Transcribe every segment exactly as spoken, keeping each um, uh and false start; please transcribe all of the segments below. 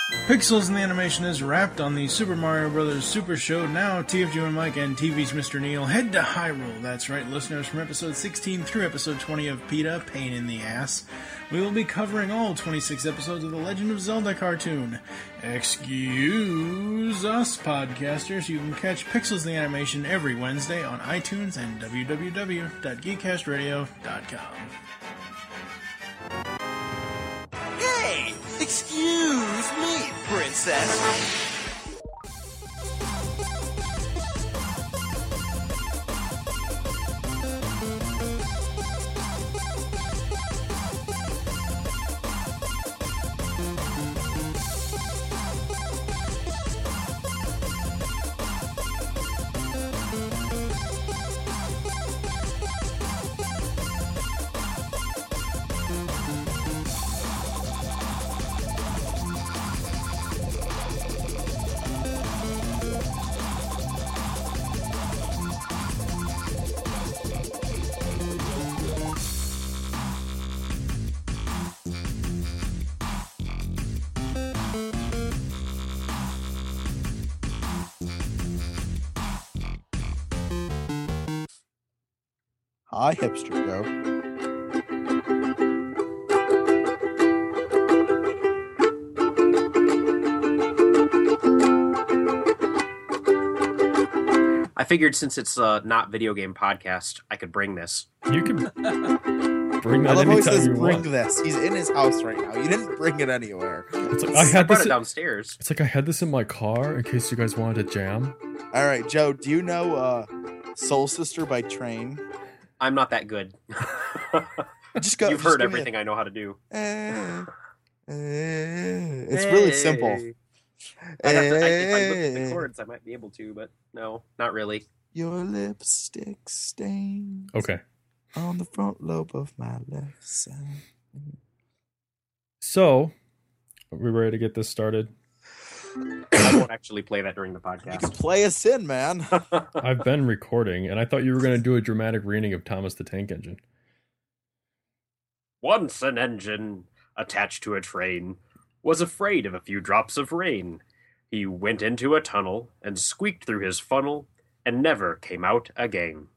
Pixels in the Animation is wrapped on the Super Mario Bros. Super Show. Now, T F G and Mike and T V's Mister Neil head to Hyrule. That's right, listeners, from episode sixteen through episode twenty of PETA, Pain in the Ass. We will be covering all twenty-six episodes of the Legend of Zelda cartoon. Excuse us, podcasters. You can catch Pixels in the Animation every Wednesday on iTunes and w w w dot geekcast radio dot com. Hey! Excuse me, princess! Hi, hipster Joe. I figured since it's uh, not video game podcast, I could bring this. You can bring that I love how he anytime says you bring want. this. He's in his house right now. You didn't bring it anywhere. It's like I I had brought this. it downstairs. It's like I had this in my car in case you guys wanted to jam. All right, Joe, do you know uh, Soul Sister by Train? I'm not that good. Just go. You've just heard give me everything I know how to do. a- eh, eh. It's really simple. I'd have to, I, if I looked at Eh. the chords, I might be able to, but no, not really. Your lipstick stain Okay. on the front lobe of my left side. So, are we ready to get this started? I won't actually play that during the You can podcast. play us in, man. I've been recording, and I thought you were going to do a dramatic reading of Thomas the Tank Engine. Once an engine attached to a train was afraid of a few drops of rain. He went into a tunnel and squeaked through his funnel and never came out again.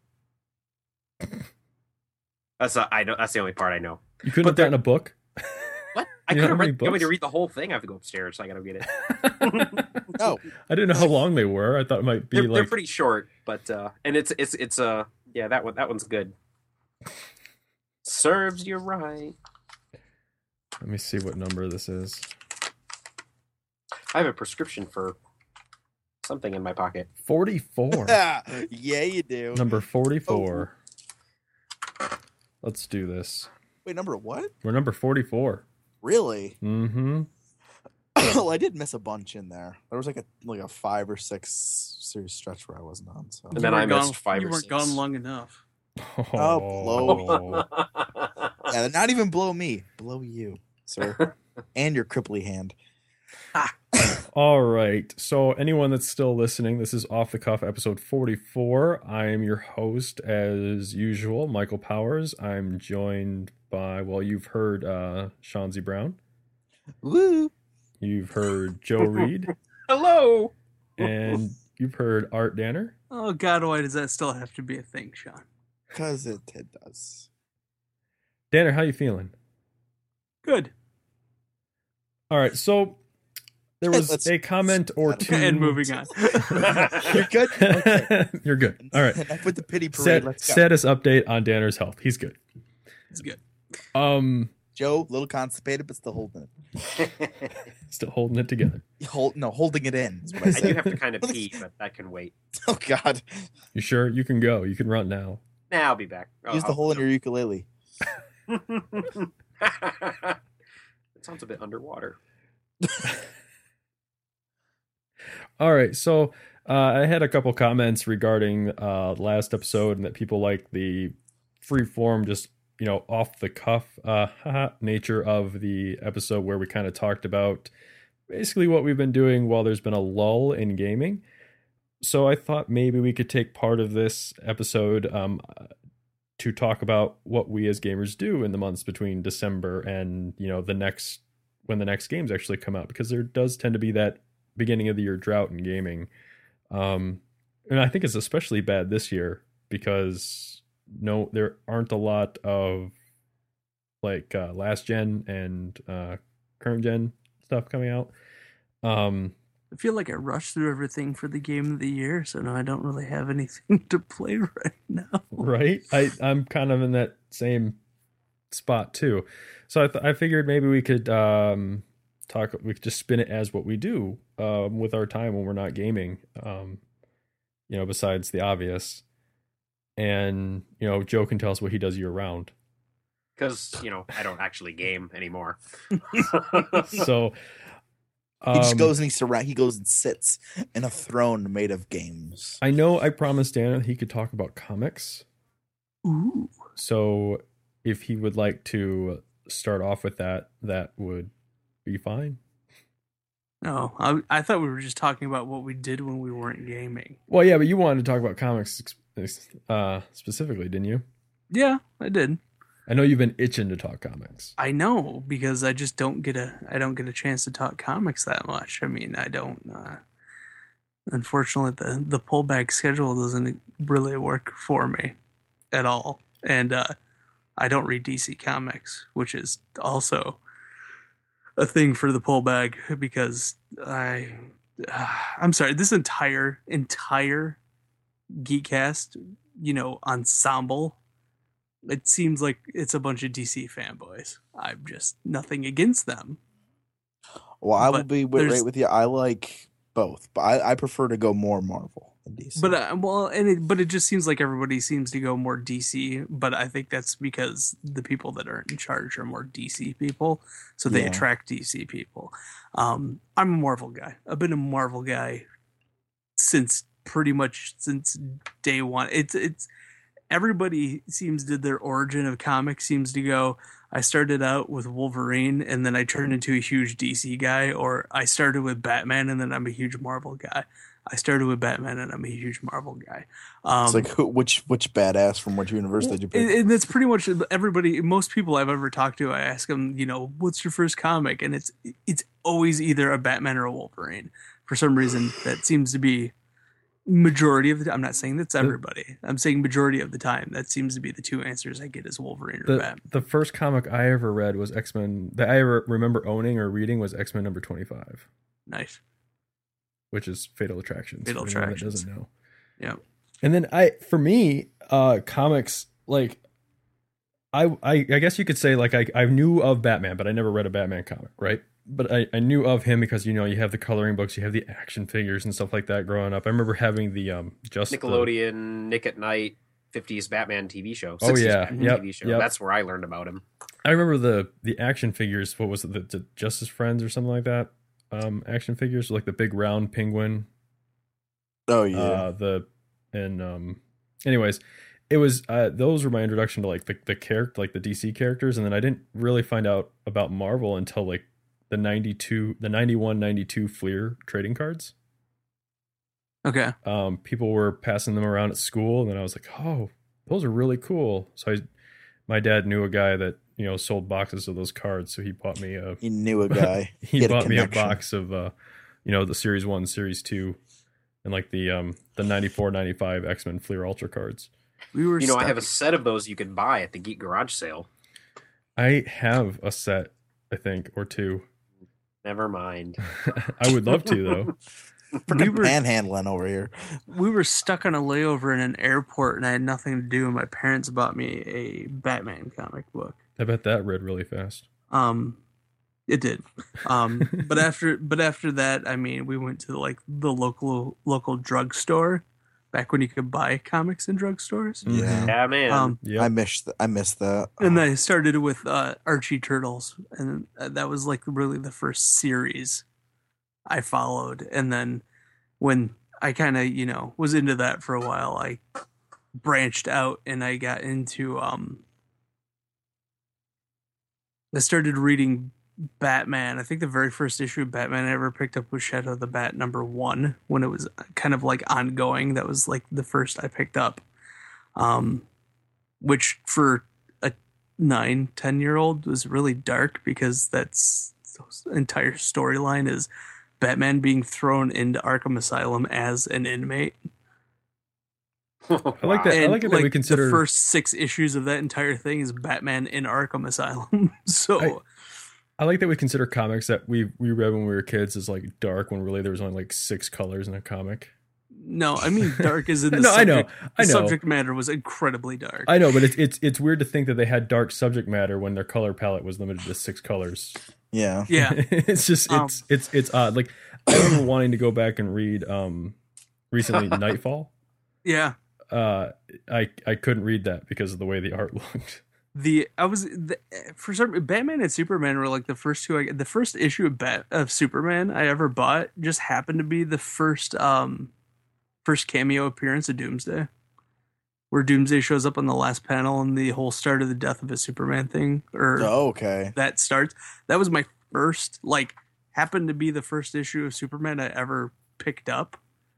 That's a, I know. That's the only part I know. You couldn't But have gotten a book? What? I You know could how have many read. You want me to books? read the whole thing? I have to go upstairs, so I gotta get it. No. I didn't know how long they were. I thought it might be They're, they're like... pretty short, but uh, and it's it's it's uh yeah that one that one's good. Serves you right. Let me see what number this is. I have a prescription for something in my pocket. forty-four. yeah, you do. Number forty-four. Let's do this. Wait, number what? We're number forty-four. Really? Mm-hmm. Well, I did miss a bunch in there. There was like a like a five or six series stretch where I wasn't on. So. And then You I weren't gone- missed five You or weren't six. gone long enough. Oh, blow. Yeah, not even blow me, blow you, sir, and your cripply hand. All right. So, anyone that's still listening, this is Off the Cuff episode forty-four. I am your host, as usual, Michael Powers. I'm joined by, well, you've heard uh, Shanzi Brown. Woo! You've heard Joe Reed. Hello. And you've heard Art Danner. Oh God, why does that still have to be a thing, Sean? Because it, it does. Danner, how you feeling? Good. All right. So, there was Let's- a comment or two. And moving on. You're good. Okay. You're good. All right. Enough with the pity parade. Stat- Let's go. status update on Danner's health. He's good. It's good. Um, Joe, a little constipated, but still holding it. still holding it together. Hold, no, holding it in. Is what I I said. do have to kind of pee, but that can wait. Oh God! You sure? You can go. You can run now. Nah, I'll be back. Oh, Use the I'll- hole in your ukulele. That sounds a bit underwater. All right. So uh, I had a couple comments regarding uh, last episode and that people like the free form, just, you know, off the cuff uh, haha, nature of the episode where we kind of talked about basically what we've been doing while there's been a lull in gaming. So I thought maybe we could take part of this episode um, to talk about what we as gamers do in the months between December and, you know, the next when the next games actually come out, because there does tend to be that beginning of the year drought in gaming. Um, and I think it's especially bad this year because no, there aren't a lot of like uh, last gen and uh, current gen stuff coming out. Um, I feel like I rushed through everything for the game of the year, so now I don't really have anything to play right now. right? I I'm kind of in that same spot too. So I th- I figured maybe we could um, talk. We could just spin it as what we do um, with our time when we're not gaming. Um, you know, besides the obvious, and you know, Joe can tell us what he does year round. Because, you know, I don't actually game anymore. So He just um, goes and he surround. He goes and sits in a throne made of games. I know I promised Dan that he could talk about comics. Ooh. So if he would like to start off with that, that would be fine. No, I, I thought we were just talking about what we did when we weren't gaming. Well, yeah, but you wanted to talk about comics uh, specifically, didn't you? Yeah, I did. I know you've been itching to talk comics. I know, because I just don't get a I don't get a chance to talk comics that much. I mean, I don't. Uh, unfortunately, the the pullback schedule doesn't really work for me at all, and uh, I don't read D C comics, which is also a thing for the pullback because I uh, I'm sorry, this entire entire Geekcast, you know, ensemble. It seems like it's a bunch of D C fanboys. I'm just nothing against them. Well, I will But be with, there's- right with you. I like both, but I, I prefer to go more Marvel than D C. But uh, well, and it, but it just seems like everybody seems to go more D C. But I think that's because the people that are in charge are more D C people, so they Yeah. attract D C people. Um, I'm a Marvel guy. I've been a Marvel guy since pretty much since day one. It's it's. Everybody seems to their origin of comics seems to go, I started out with Wolverine and then I turned into a huge D C guy, or I started with Batman and then I'm a huge Marvel guy. I started with Batman and I'm a huge Marvel guy. Um, It's like who, which which badass from which universe did you pick? and, and that's pretty much everybody. Most people I've ever talked to, I ask them, you know, what's your first comic, and it's it's always either a Batman or a Wolverine. For some reason, that seems to be majority of the time. I'm not saying that's everybody. I'm saying majority of the time. That seems to be the two answers I get is Wolverine or The, Batman. the first comic I ever read was X-Men, that I ever remember owning or reading was X-Men number twenty-five, Nice. which is Fatal Attractions. Fatal for anyone that Attractions. doesn't know. Yeah. And then I, for me, uh, comics, like, I, I, I guess you could say, like, I, I knew of Batman, but I never read a Batman comic, right? But I, I knew of him because, you know, you have the coloring books, you have the action figures and stuff like that growing up. I remember having the, um, just the- Nickelodeon, Nick at Night, fifties Batman T V show. Oh, sixties yeah. Batman Yep, T V show. yep. That's where I learned about him. I remember the, the action figures. What was it? The, the Justice Friends or something like that? Um, action figures, like the big round penguin. Oh yeah, Uh, the, and, um, anyways, it was, uh, those were my introduction to like the, the character, like the D C characters. And then I didn't really find out about Marvel until like the ninety-two, the ninety-one, ninety-two Fleer trading cards. Okay. Um, people were passing them around at school, and then I was like, oh, those are really cool. So I, my dad knew a guy that, you know, sold boxes of those cards. So he bought me a, he knew a guy. he had a bought me a connection. box of, uh, you know, the series one, series two, and like the, um, the ninety-four, ninety-five X-Men Fleer Ultra cards. We were You know, I stuck- have a set of those you can buy at the Geek Garage sale. I have a set, I think, or two. Never mind. I would love to though. Freaking we were panhandling over here. we were stuck on a layover in an airport and I had nothing to do, and my parents bought me a Batman comic book. I bet that read really fast. Um, it did. Um, but after but after that, I mean, we went to like the local local drugstore back when you could buy comics in drugstores. Yeah, Yeah, man. Um, Yeah. I missed. th- I missed that. and then I started with uh, Archie Turtles, and that was like really the first series I followed. And then when I kind of, you know, was into that for a while, I branched out and I got into um I started reading Batman. I think the very first issue of Batman I ever picked up was Shadow of the Bat number one, when it was kind of like ongoing. That was like the first I picked up. Um which for a nine, ten year old was really dark, because that's st- entire storyline is Batman being thrown into Arkham Asylum as an inmate. I like that. I And like it that like we consider the first six issues of that entire thing is Batman in Arkham Asylum. so I- I like that we consider comics that we we read when we were kids as like dark, when really there was only like six colors in a comic. no, I mean dark is in the No, I know, subject. I the know. subject matter was incredibly dark. I know, but it's it's it's weird to think that they had dark subject matter when their color palette was limited to six colors. Yeah. yeah, It's just Um, it's it's it's odd. Like I remember wanting to go back and read um recently Nightfall. yeah. Uh, I I couldn't read that because of the way the art looked. The I was the, for some Batman and Superman were like the first two. I, the first issue of Bat of Superman I ever bought just happened to be the first um first cameo appearance of Doomsday, where Doomsday shows up on the last panel and the whole start of the death of a Superman thing, or Oh, okay. that starts. That was my first, like, happened to be the first issue of Superman I ever picked up.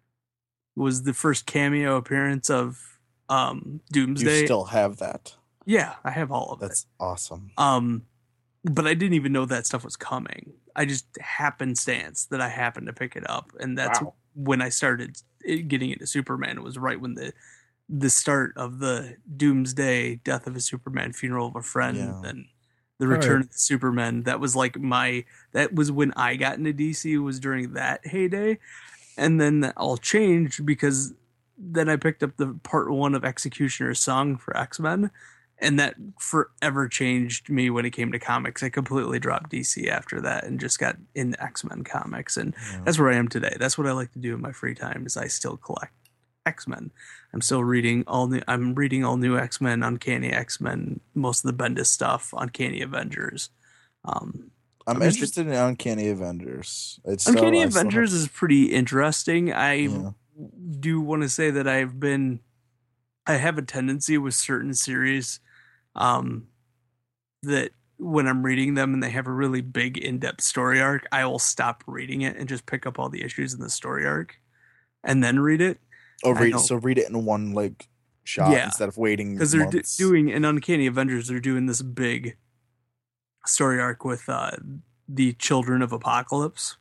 Was the first cameo appearance of um Doomsday. You still have that. Yeah, I have all of it. That's awesome. Um, but I didn't even know that stuff was coming. I just happenstance that I happened to pick it up, and that's Wow. when I started it- getting into Superman. It was right when the the start of the Doomsday, Death of a Superman, Funeral of a Friend, Yeah. and the All Return right. of the Superman. That was like my. That was when I got into D C. Was during that heyday, and then that all changed because then I picked up the part one of Executioner's Song for X-Men. And that forever changed me when it came to comics. I completely dropped D C after that and just got into X-Men comics. And Yeah. that's where I am today. That's what I like to do in my free time is I still collect X-Men. I'm still reading all new I'm reading all new X-Men, Uncanny X-Men, most of the Bendis stuff, Uncanny Avengers. Um, I'm I'm just- interested in Uncanny Avengers. It's still- Uncanny I still Avengers have- is pretty interesting. I Yeah. do want to say that I've been I have a tendency with certain series um that when I'm reading them and they have a really big in-depth story arc, I will stop reading it and just pick up all the issues in the story arc and then read it. Oh, I read know. so read it in one like shot Yeah. instead of waiting Because they're d- months. doing in Uncanny Avengers, they're doing this big story arc with uh, the Children of Apocalypse,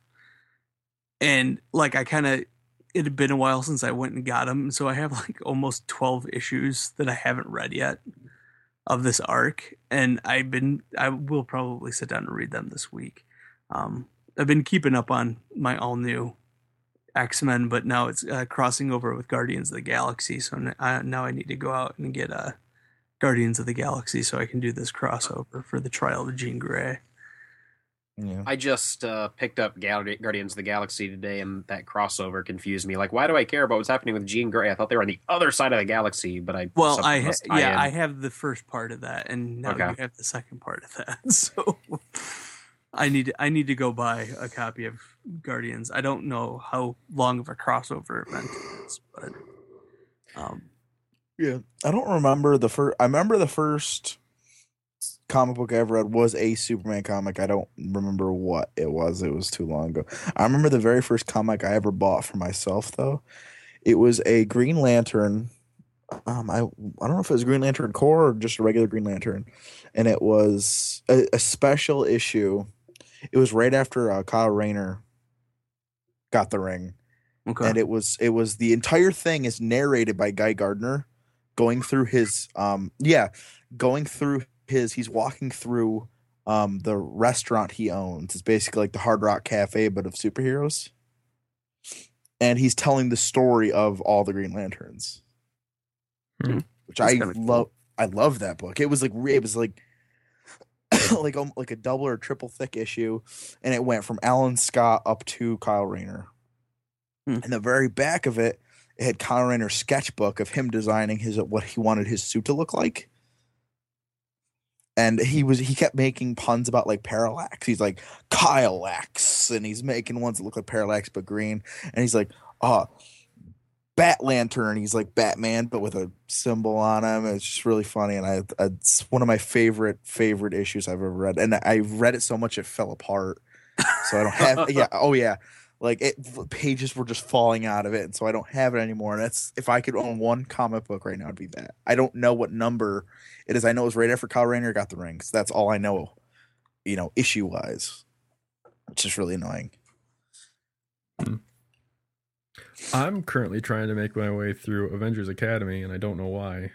and like I kind of it had been a while since I went and got them, so I have like almost twelve issues that I haven't read yet of this arc, and I've been I will probably sit down and read them this week. Um, I've been keeping up on my all new X-Men, but now it's uh, crossing over with Guardians of the Galaxy, so n- I, now I need to go out and get uh, Guardians of the Galaxy so I can do this crossover for the trial of Jean Grey. Yeah. I just uh, picked up Gal- Guardians of the Galaxy today, and that crossover confused me. Like, why do I care about what's happening with Jean Grey? I thought they were on the other side of the galaxy, but I Well, something I ha- must tie yeah, in. I have the first part of that, and now Okay. you have the second part of that. So I need to, I need to go buy a copy of Guardians. I don't know how long of a crossover event it is, but um, Yeah. I don't remember the first I remember the first comic book I ever read was a Superman comic. I don't remember what it was. It was too long ago. I remember the very first comic I ever bought for myself though. It was a Green Lantern. Um, I I don't know if it was Green Lantern Corps or just a regular Green Lantern, and it was a, a special issue. It was right after uh, Kyle Rayner got the ring, okay. and it was it was the entire thing is narrated by Guy Gardner, going through his um yeah, going through his he's walking through um the restaurant he owns. It's basically like the Hard Rock Cafe but of superheroes, and he's telling the story of all the Green Lanterns, Hmm. which That's I kinda cool. love. I love that book. It was like re- it was like like um, like a double or triple thick issue, and it went from Alan Scott up to Kyle Rayner. Hmm. And the very back of it, it had Kyle Rayner's sketchbook of him designing his what he wanted his suit to look like. And he was he kept making puns about like Parallax. He's like Kyle-lax, and he's making ones that look like Parallax but green. And he's like, oh, Bat Lantern. He's like Batman but with a symbol on him. It's just really funny, and I it's one of my favorite favorite issues I've ever read. And I read it so much it fell apart. So I don't have yeah oh yeah. Like it, pages were just falling out of it, and so I don't have it anymore. And that's if I could own one comic book right now, it'd be that. I don't know what number it is. I know it was right after Kyle Rayner got the ring, so that's all I know. You know, issue wise. which is really annoying. I'm currently trying to make my way through Avengers Academy, and I don't know why.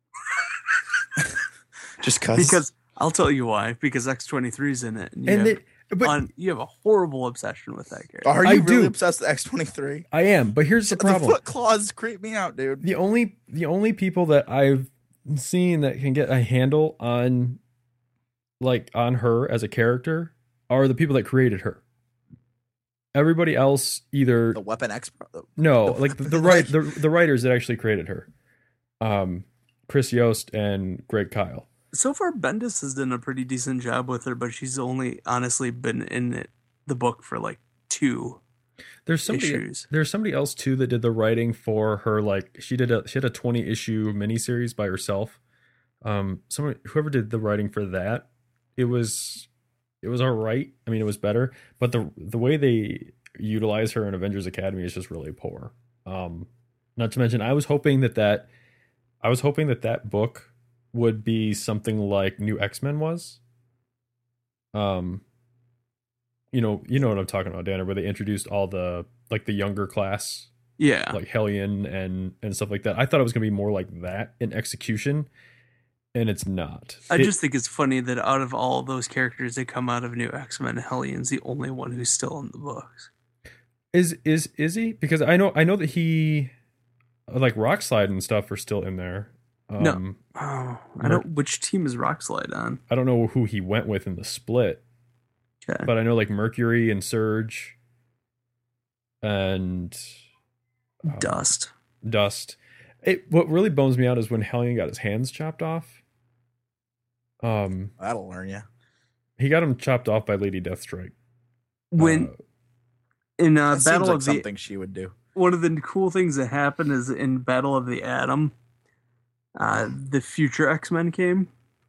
Just cause. Because I'll tell you why. Because X twenty-three is in it, and you, And have, they, but on, you have a horrible obsession with that character. Are you I really do. obsessed with X twenty-three? I am, but here's the The problem. foot claws creep me out, dude. The only the only people that I've seen that can get a handle on like on her as a character are the people that created her. Everybody else either The Weapon X. no, the- like the, the right the, the writers that actually created her. Um Chris Yost and Greg Kyle. So far, Bendis has done a pretty decent job with her, but she's only honestly been in it, the book for like two There's somebody issues. there's somebody else too that did the writing for her. Like she did a she had a twenty issue miniseries by herself. Um, someone whoever did the writing for that, it was it was all right. I mean, it was better, but the the way they utilize her in Avengers Academy is just really poor. Um, not to mention, I was hoping that that I was hoping that that book would be something like New X-Men was. Um, you know, you know what I'm talking about, Danner, where they introduced all the like the younger class, Yeah. like Hellion and and stuff like that. I thought it was gonna be more like that in execution, and it's not. I It- just think it's funny that out of all those characters that come out of New X-Men, Hellion's the only one who's still in the books. is is is he? Because I know I know that he like Rockslide and stuff are still in there. Um, No. Oh, I don't. Which team is Rockslide on? I don't know who he went with in the split, Okay. but I know like Mercury and Surge and um, Dust. Dust. It what really bums me out is when Hellion got his hands chopped off. Um, That'll learn you. he got him chopped off by Lady Deathstrike. When Uh, in uh, That Battle seems like of the something she would do. one of the cool things that happened is in Battle of the Atom, uh, the future X-Men came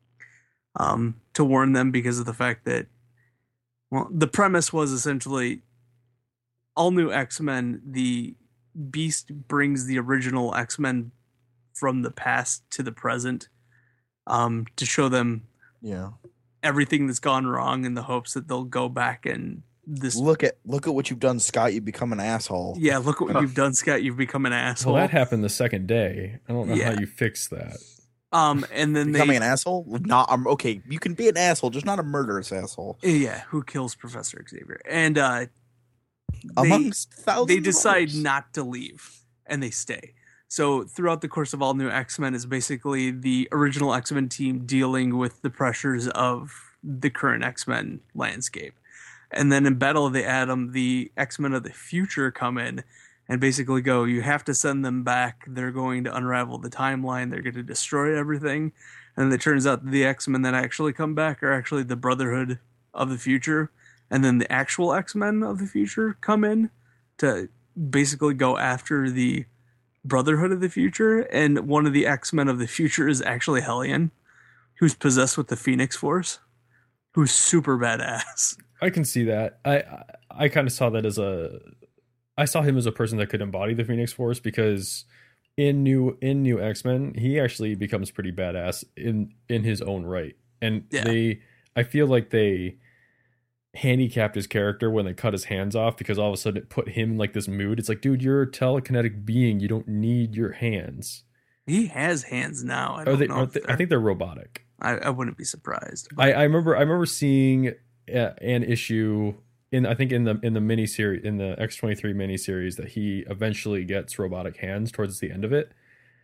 um, to warn them because of the fact that, well, the premise was essentially all new X-Men, the Beast brings the original X-Men from the past to the present um, to show them Yeah. everything that's gone wrong in the hopes that they'll go back and this Look at look at what you've done, Scott. You've become an asshole. yeah, look what you've done, Scott. You've become an asshole. well, that happened the second day. I don't know Yeah. how you fix that. um, and then Becoming they, an asshole? Not um, okay. You can be an asshole, just not a murderous asshole. yeah, who kills Professor Xavier? And uh, they, Amongst thousands, they of decide others. not to leave, and they stay. So throughout the course of all new X-Men is basically the original X-Men team dealing with the pressures of the current X-Men landscape. And then in Battle of the Atom, the X-Men of the future come in and basically go, you have to send them back. They're going to unravel the timeline. They're going to destroy everything. And it turns out that the X-Men that actually come back are actually the Brotherhood of the future. And then the actual X-Men of the future come in to basically go after the Brotherhood of the future. And one of the X-Men of the future is actually Hellion, who's possessed with the Phoenix Force, who's super badass. I can see that. I I, I kind of saw that as a I saw him as a person that could embody the Phoenix Force because in new in new X-Men, he actually becomes pretty badass in in his own right. And Yeah. they I feel like they handicapped his character when they cut his hands off because all of a sudden it put him in like this mood. It's like, dude, you're a telekinetic being. You don't need your hands. He has hands now. I Are don't they, know. are if they I they're- think they're robotic. I, I wouldn't be surprised. I, I remember I remember seeing uh, an issue in I think in the in the mini series in the X twenty-three mini series that he eventually gets robotic hands towards the end of it,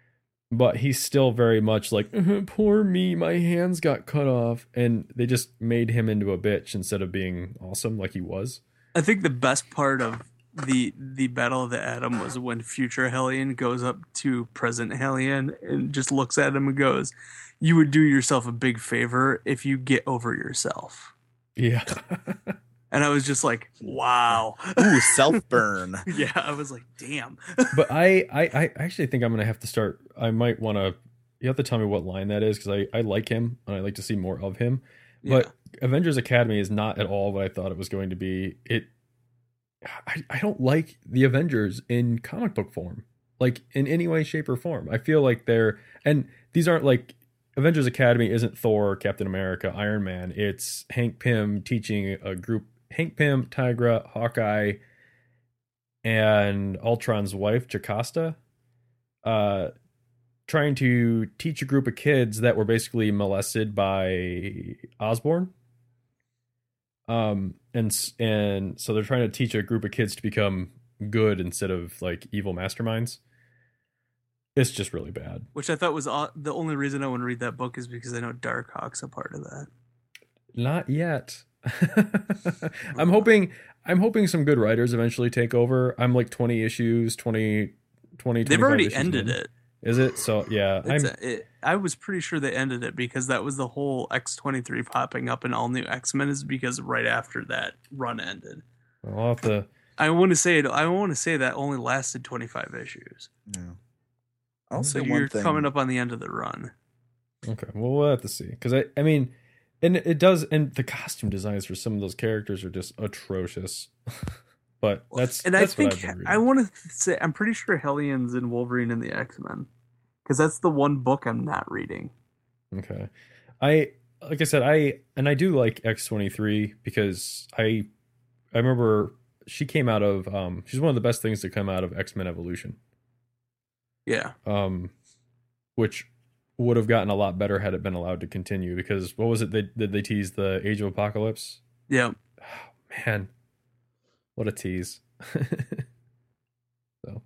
but he's still very much like "Uh, poor me, my hands got cut off, and they just made him into a bitch instead of being awesome like he was. I think the best part of the the Battle of the Atom was when future Hellion goes up to present Hellion and just looks at him and goes, "You would do yourself a big favor if you get over yourself." Yeah. And I was just like, wow. Ooh, self burn. Yeah, I was like, damn. But I, I I actually think I'm gonna have to start. I might want to. You have to tell me what line that is because I I like him and I like to see more of him. But Avengers Academy is not at all what I thought it was going to be. It, I, I don't like the Avengers in comic book form, like in any way, shape, or form. I feel like they're, and these aren't like Avengers Academy isn't Thor, Captain America, Iron Man. It's Hank Pym teaching a group Hank Pym, Tigra, Hawkeye, and Ultron's wife, Jocasta, uh, trying to teach a group of kids that were basically molested by Osborn. Um, and and so they're trying to teach a group of kids to become good instead of like evil masterminds. It's just really bad. Which I thought was aw- the only reason I want to read that book is because I know Darkhawk's a part of that. Not yet. I'm hoping I'm hoping some good writers eventually take over. I'm like twenty issues, twenty, twenty They've already ended in. it. Is it? So yeah, It's I'm a, it, I was pretty sure they ended it because that was the whole X twenty-three popping up in all new X-Men is because right after that run ended. I'll have to. I want to say it. I want to say that only lasted twenty-five issues. Yeah. I'll say So one you're thing. coming up on the end of the run. Okay, well we'll have to see because I I mean, and it does, and the costume designs for some of those characters are just atrocious. But that's and that's I what think I've been reading. I want to say I'm pretty sure Hellions and Wolverine and the X-Men because that's the one book I'm not reading. Okay. I like I said, I and I do like X twenty-three because I I remember she came out of um she's one of the best things to come out of X-Men Evolution. Yeah. Um which would have gotten a lot better had it been allowed to continue because what was it they did they tease the Age of Apocalypse? Yeah. Oh, man. What a tease. So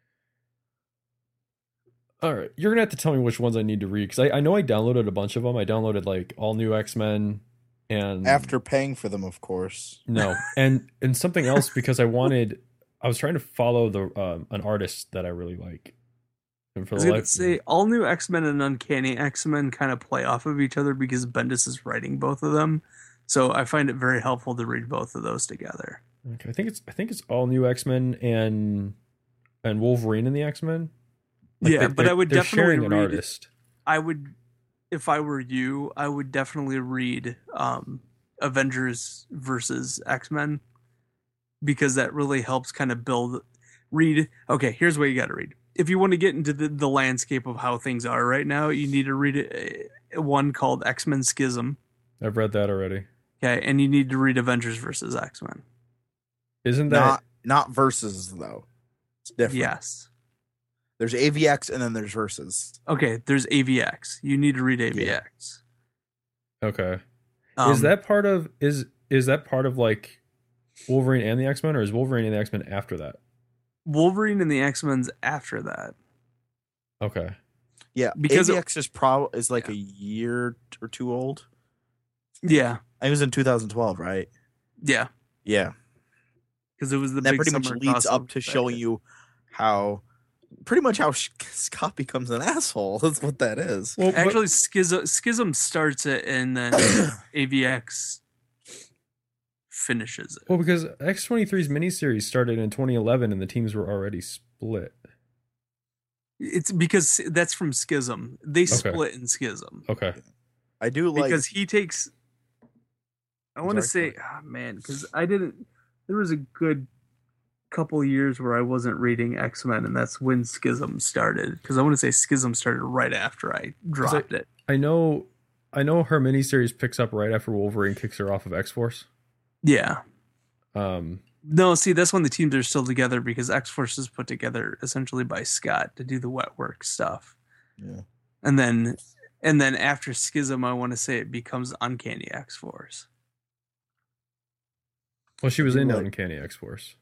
all right, you're gonna have to tell me which ones I need to read because I, I know I downloaded a bunch of them. I downloaded like all new X-Men and After paying for them, of course. no, and and something else because I wanted I was trying to follow the um, an artist that I really like. And for I was the going life to say all new X-Men and Uncanny X-Men kind of play off of each other because Bendis is writing both of them. So I find it very helpful to read both of those together. okay, I think it's I think it's all new X-Men and and Wolverine in the X-Men. Like yeah, they- but they're- I would they're definitely sharing an read. artist. I would, if I were you, I would definitely read um, Avengers versus X-Men because that really helps kind of build. Read. Okay, here's what you got to read. If you want to get into the, the landscape of how things are right now, you need to read a, one called X-Men Schism. I've read that already. Okay, and you need to read Avengers versus X-Men. Isn't that Not not versus though. It's different. Yes. There's A V X and then there's versus. Okay, there's A V X. You need to read A V X. okay? Um, is that part of is is that part of like Wolverine and the X-Men, or is Wolverine and the X-Men after that? Wolverine and the X-Men's after that? Okay. Yeah, Because A V it- X is probably is like a year or two old. Yeah, I think it was in two thousand twelve, right? yeah. Yeah, Because it was the that big pretty much summer leads crossover up to back showing then. you how, pretty much how Sh- Scott becomes an asshole. That's what that is. Well, but- Actually, Schism, Schism starts it, and then A V X finishes it. well, because X twenty-three's miniseries started in twenty eleven and the teams were already split. It's because that's from Schism. They split in Schism Okay. I do like because he takes. I want to sorry, say, ah, man, because I didn't. There was a good couple years where I wasn't reading X-Men, and that's when Schism started. Because I want to say Schism started right after I dropped it. I know I know her miniseries picks up right after Wolverine kicks her off of X-Force. Yeah. Um No, see, that's when the teams are still together because X-Force is put together essentially by Scott to do the wet work stuff. Yeah. And then and then after Schism, I want to say it becomes Uncanny X-Force. well she was You in like- Uncanny X-Force.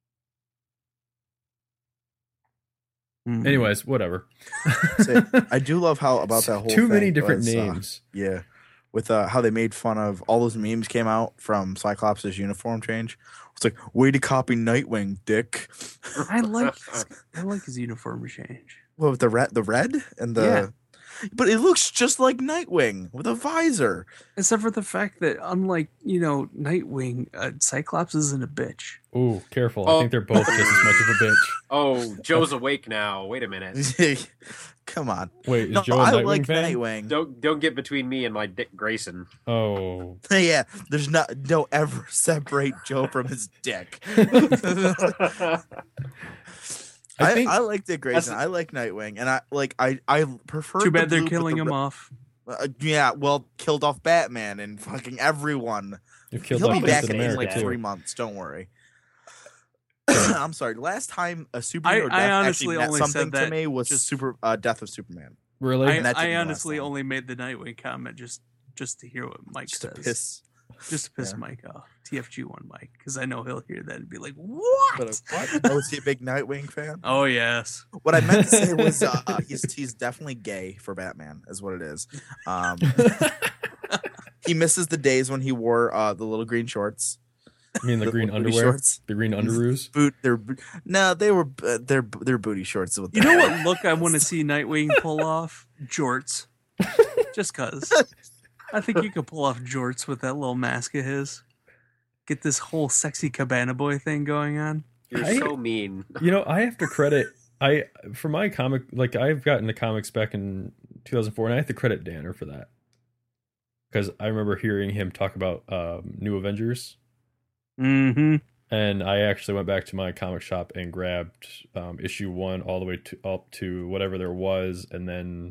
Mm. Anyways, whatever. Say, I do love how about that whole Too many thing different was, uh, names. yeah, with uh, how they made fun of all those memes came out from Cyclops' uniform change. It's like, way to copy Nightwing, dick. I like his, I like his uniform change. Well, with the red, the red and the, Yeah. but it looks just like Nightwing with a visor. Except for the fact that unlike, you know, Nightwing, uh, Cyclops isn't a bitch. Ooh, careful. Oh. I think they're both just as much of a bitch. Oh, Joe's awake now. Wait a minute. Come on, Wait, is no, Joe a I Nightwing like fan? Nightwing. Don't don't get between me and my Dick Grayson. Oh. Yeah, there's not don't ever separate Joe from his dick. I I, think I like Dick Grayson. I like Nightwing, and I like I I prefer. Too the bad they're blue with killing the him re- off. Uh, yeah, well, killed off Batman and fucking everyone. You killed He'll off be back Captain in America like too. three months. Don't worry. I'm sorry. Last time a superhero I death honestly actually meant only said something to that me was just- super uh, Death of Superman. Really? I, And that I didn't last honestly long. only made the Nightwing comment just just to hear what Mike Just to says. piss. Just to piss Yeah. Mike off. T F G one Mike, because I know he'll hear that and be like, "What? But, uh, what? Oh, is he a big Nightwing fan? Oh yes." What I meant to say was uh, he's he's definitely gay for Batman, is what it is. Um, he misses the days when he wore uh, the little green shorts. I mean the The green booty underwear, shorts. the green underoos. Boot, they're bo- no, they were uh, they're they're booty shorts. is what You they know are. what look I want to see Nightwing pull off? Jorts. Just cause. I think you could pull off jorts with that little mask of his. Get this whole sexy cabana boy thing going on. You're I- so mean. You know, I have to credit I for my comic. Like I've gotten the comics back in two thousand four, and I have to credit Danner for that because I remember hearing him talk about um, New Avengers. Mm-hmm. And I actually went back to my comic shop and grabbed um, issue one all the way to up to whatever there was, and then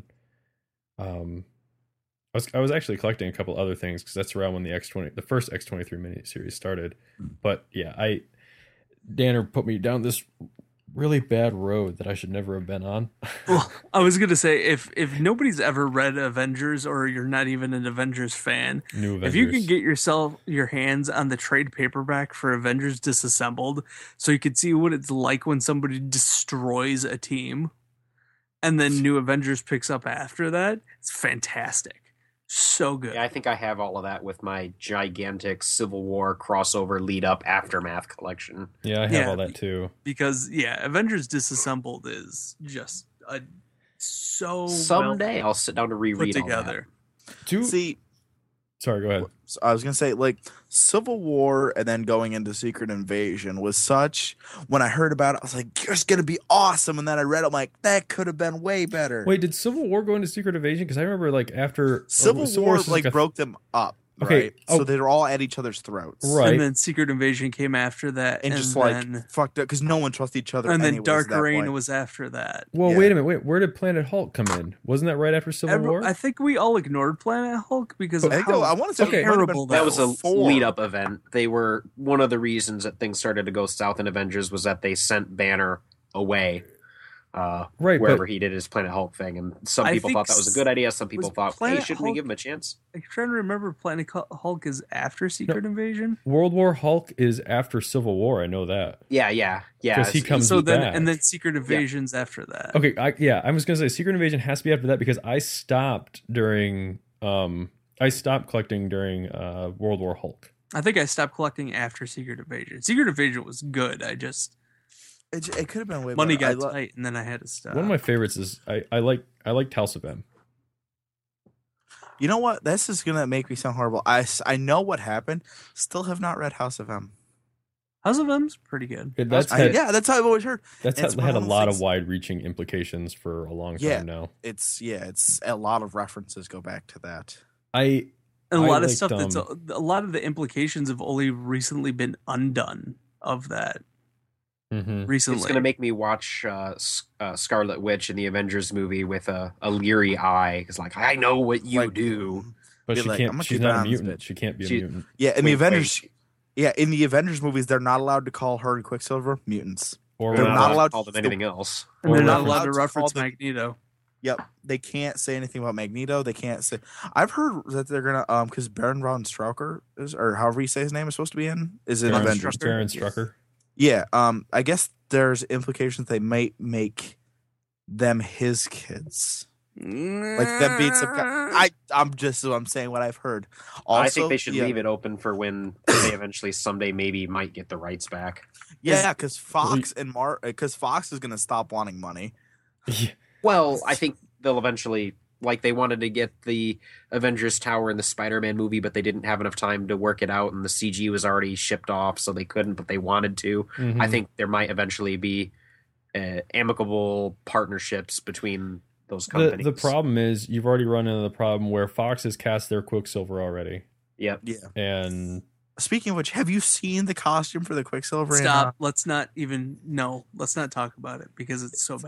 um, I was I was actually collecting a couple other things because that's around when the X twenty the first X twenty three miniseries started. But yeah, I Danner put me down this really bad road that I should never have been on. Well, I was gonna say if if nobody's ever read Avengers or you're not even an Avengers fan, New Avengers. if you can get yourself your hands on the trade paperback for Avengers Disassembled, so you can see what it's like when somebody destroys a team, and then New Avengers picks up after that, it's fantastic. So good. Yeah, I think I have all of that with my gigantic Civil War crossover lead up aftermath collection. yeah, I have Yeah. all that too. Because yeah, Avengers Disassembled is just a so Someday well I'll sit down to put reread all together. Two. See, Sorry, go ahead. so I was gonna say like Civil War and then going into Secret Invasion was such. When I heard about it, I was like, "It's gonna be awesome," and then I read it, I'm like, "That could have been way better." Wait, did Civil War go into Secret Invasion? Because I remember like after Civil oh, War was like a- broke them up, Okay, right? oh. So they were all at each other's throats, Right. And then Secret Invasion came after that, And, and, just then like fucked up because no one trusted each other. and then anyways Dark at that Reign point. was after that. Well, Yeah. wait a minute. Wait, where did Planet Hulk come in? Wasn't that right after Civil Every- War? I think we all ignored Planet Hulk because of I, think, how I want to say Okay. it might have been terrible That was a before. lead up event. They were one of the reasons that things started to go south in Avengers was that they sent Banner away. Uh, Right, wherever but- he did his Planet Hulk thing, and some I people think thought that was a good idea. Some people was thought, "Hey, Planet shouldn't we Hulk- give him a chance?" I'm trying to remember. Planet Hulk is after Secret Invasion, World War Hulk is after Civil War. I know that. Yeah, yeah, yeah. 'Cause he it's- comes so then back. and then Secret Invasion's after that. Okay, I, yeah, I was gonna say Secret Invasion has to be after that because I stopped during um I stopped collecting during uh World War Hulk. I think I stopped collecting after Secret Invasion. Secret Invasion was good. I just It, it could have been way money better. I got lo- tight, and then I had to stop. One of my favorites is I I like I like House of M. You know what? This is gonna make me sound horrible. I, s- I know what happened. Still have not read House of M. House of M's pretty good. It- That's I, had, yeah, that's how I've always heard. that's it's had, one had a of those lot of things- wide-reaching implications for a long time Yeah. now. It's yeah, it's a lot of references go back to that. I And a I lot of liked, stuff that's um, a lot of the implications have only recently been undone of that mhm. recently. It's going to make me watch uh, S- uh, Scarlet Witch in the Avengers movie with a, a leery eye. It's like, I know what you Like, do. But Be she like, I'm can't. gonna She's keep not an a eye on this mutant. bitch. She can't be a She- mutant. Yeah, in Wait, the Avengers. wait. Yeah, in the Avengers movies, they're not allowed to call her and Quicksilver mutants. Or They're They're not, not allowed allowed to call to- them anything else. and or they're not reference- allowed to to reference call the- Magneto. Yep, they can't say anything about Magneto. They can't say. I've heard that they're gonna um because Baron von Strucker is or however you say his name is supposed to be in is in Baron Avengers. Strucker. Baron Strucker. Yeah, um, I guess there's implications they might make them his kids. Like them being some kind. I I'm just I'm saying what I've heard. Also, I think they should yeah, leave it open for when they eventually someday maybe might get the rights back. Yeah, because Fox and Mar because Fox is gonna stop wanting money. Yeah. Well, I think they'll eventually, like they wanted to get the Avengers Tower in the Spider-Man movie, but they didn't have enough time to work it out, and the C G was already shipped off, so they couldn't, but they wanted to. Mhm. I think there might eventually be uh, amicable partnerships between those the companies. the problem is you've already run into the problem where Fox has cast their Quicksilver already, Yep. Yeah. and Speaking of which, have you seen the costume for the Quicksilver? in, Stop. uh, Let's not even no. Let's not talk about it because it's so bad.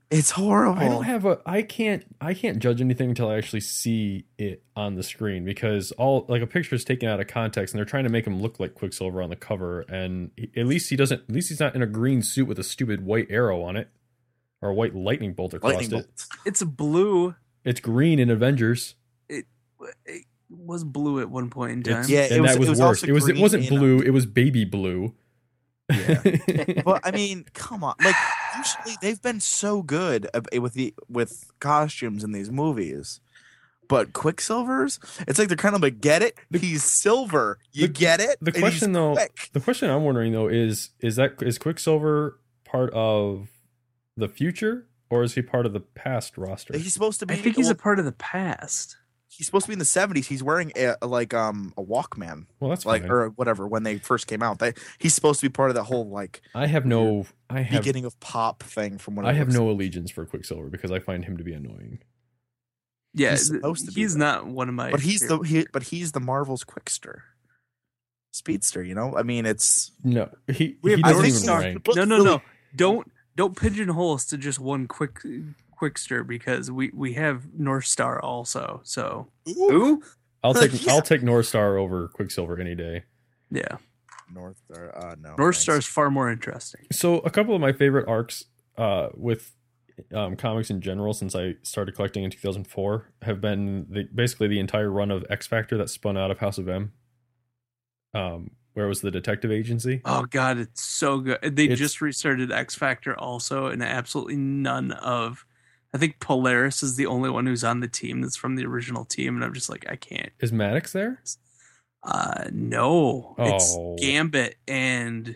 It's horrible. I don't have a I can't I can't judge anything until I actually see it on the screen, because all like a picture is taken out of context and they're trying to make him look like Quicksilver on the cover, and he, at least he doesn't at least he's not in a green suit with a stupid white arrow on it or a white lightning bolt across Lightning it. bolt. It's blue. It's green in Avengers. It, it was blue at one point in time. It's, Yeah, it and was- that was, it was worse. also It was it green wasn't in, blue, um, it was baby blue. Yeah. But I mean, come on. Like usually they've been so good ab- with the with costumes in these movies. But Quicksilver's, it's like they're kind of like, get it? He's silver. You The- get it? The And he's question though, quick. the question I'm wondering though is is that is Quicksilver part of the future or is he part of the past roster? He's supposed to be I think he's well, a part of the past. he's supposed to be in the seventies. He's wearing a, a like um a Walkman. Well, that's Like fine. or whatever when they first came out. They he's supposed to be part of that whole like I have no I have beginning of pop thing from when I it have looks no like. allegiance for Quicksilver because I find him to be annoying. Yeah, He's th- supposed to be he's that. not one of my. But he's the favorite- he, but he's the Marvel's Quickster. Speedster, you know? I mean it's No, he We he have doesn't North even Star. rank. Look, no, no, really- no. Don't don't pigeonhole us to just one quick Quickster, because we we have North Star also. So Who? I'll take Yeah. I'll take North Star over Quicksilver any day. yeah, North Star. Uh, no. North thanks. Star is far more interesting. So a couple of my favorite arcs uh, with um, comics in general since I started collecting in two thousand four have been the, basically the entire run of X Factor that spun out of House of M, um, where it was the detective agency. Oh God, it's so good. They It's- just restarted X Factor also, and absolutely none of. I think Polaris is the only one who's on the team that's from the original team, and I'm just like, I can't. Is Maddox there? Uh no, it's Oh. Gambit, and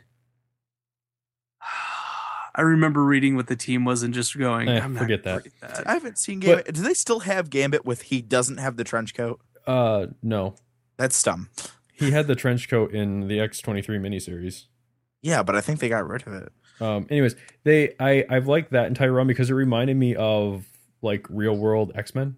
I remember reading what the team was and just going, Eh, I'm not forget gonna that. read that. I haven't seen But- Gambit. Do they still have Gambit with he doesn't have the trench coat? Uh, no. That's dumb. He had the trench coat in the X twenty-three miniseries. Yeah, but I think they got rid of it. Um, anyways, they I I've liked that entire run because it reminded me of like real world X-Men.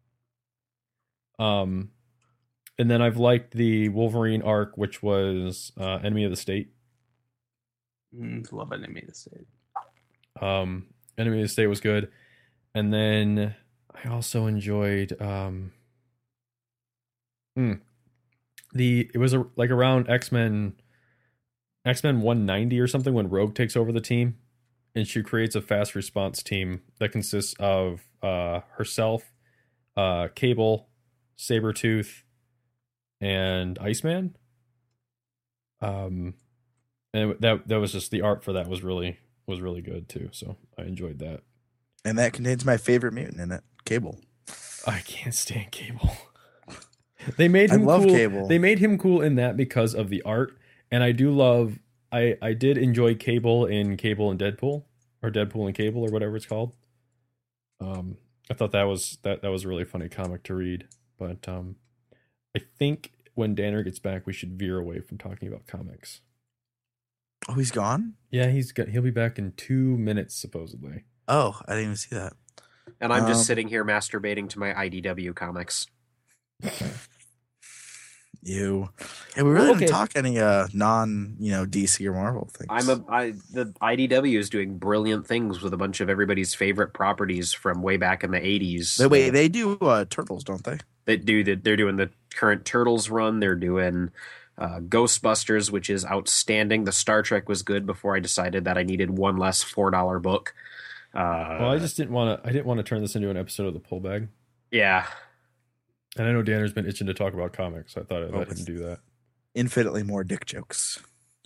Um, and then I've liked the Wolverine arc, which was uh, Enemy of the State. Mm, love Enemy of the State. Um, Enemy of the State was good, and then I also enjoyed um, hmm, the it was a, like around X-Men. X-Men one ninety or something when Rogue takes over the team and she creates a fast response team that consists of uh, herself, uh, Cable, Sabretooth, and Iceman. Um, and that that was just the art for that was really was really good too. So I enjoyed that. And that contains my favorite mutant in it, Cable. I can't stand Cable. They made I him love cool. Cable. They made him cool in that because of the art. And I do love, I, I did enjoy Cable in Cable and Deadpool, or Deadpool and Cable, or whatever it's called. Um, I thought that was that that was a really funny comic to read. But um, I think when Danner gets back, we should veer away from talking about comics. Oh, he's gone? Yeah, he's got he'll be back in two minutes supposedly. Oh, I didn't even see that. And I'm just Um, sitting here masturbating to my I D W comics. You. Yeah, we really Okay. didn't talk any uh non, you know, D C or Marvel things. I'm a I the I D W is doing brilliant things with a bunch of everybody's favorite properties from way back in the eighties. They, wait, they do uh, Turtles, don't they? They do that. They're doing the current Turtles run. They're doing uh, Ghostbusters, which is outstanding. The Star Trek was good before I decided that I needed one less four dollar book. Uh, Well, I just didn't want to. I didn't want to turn this into an episode of the Pull Bag. yeah. And I know Danner's been itching to talk about comics, so I thought I'd Oh, let him it's- do that. Infinitely more dick jokes.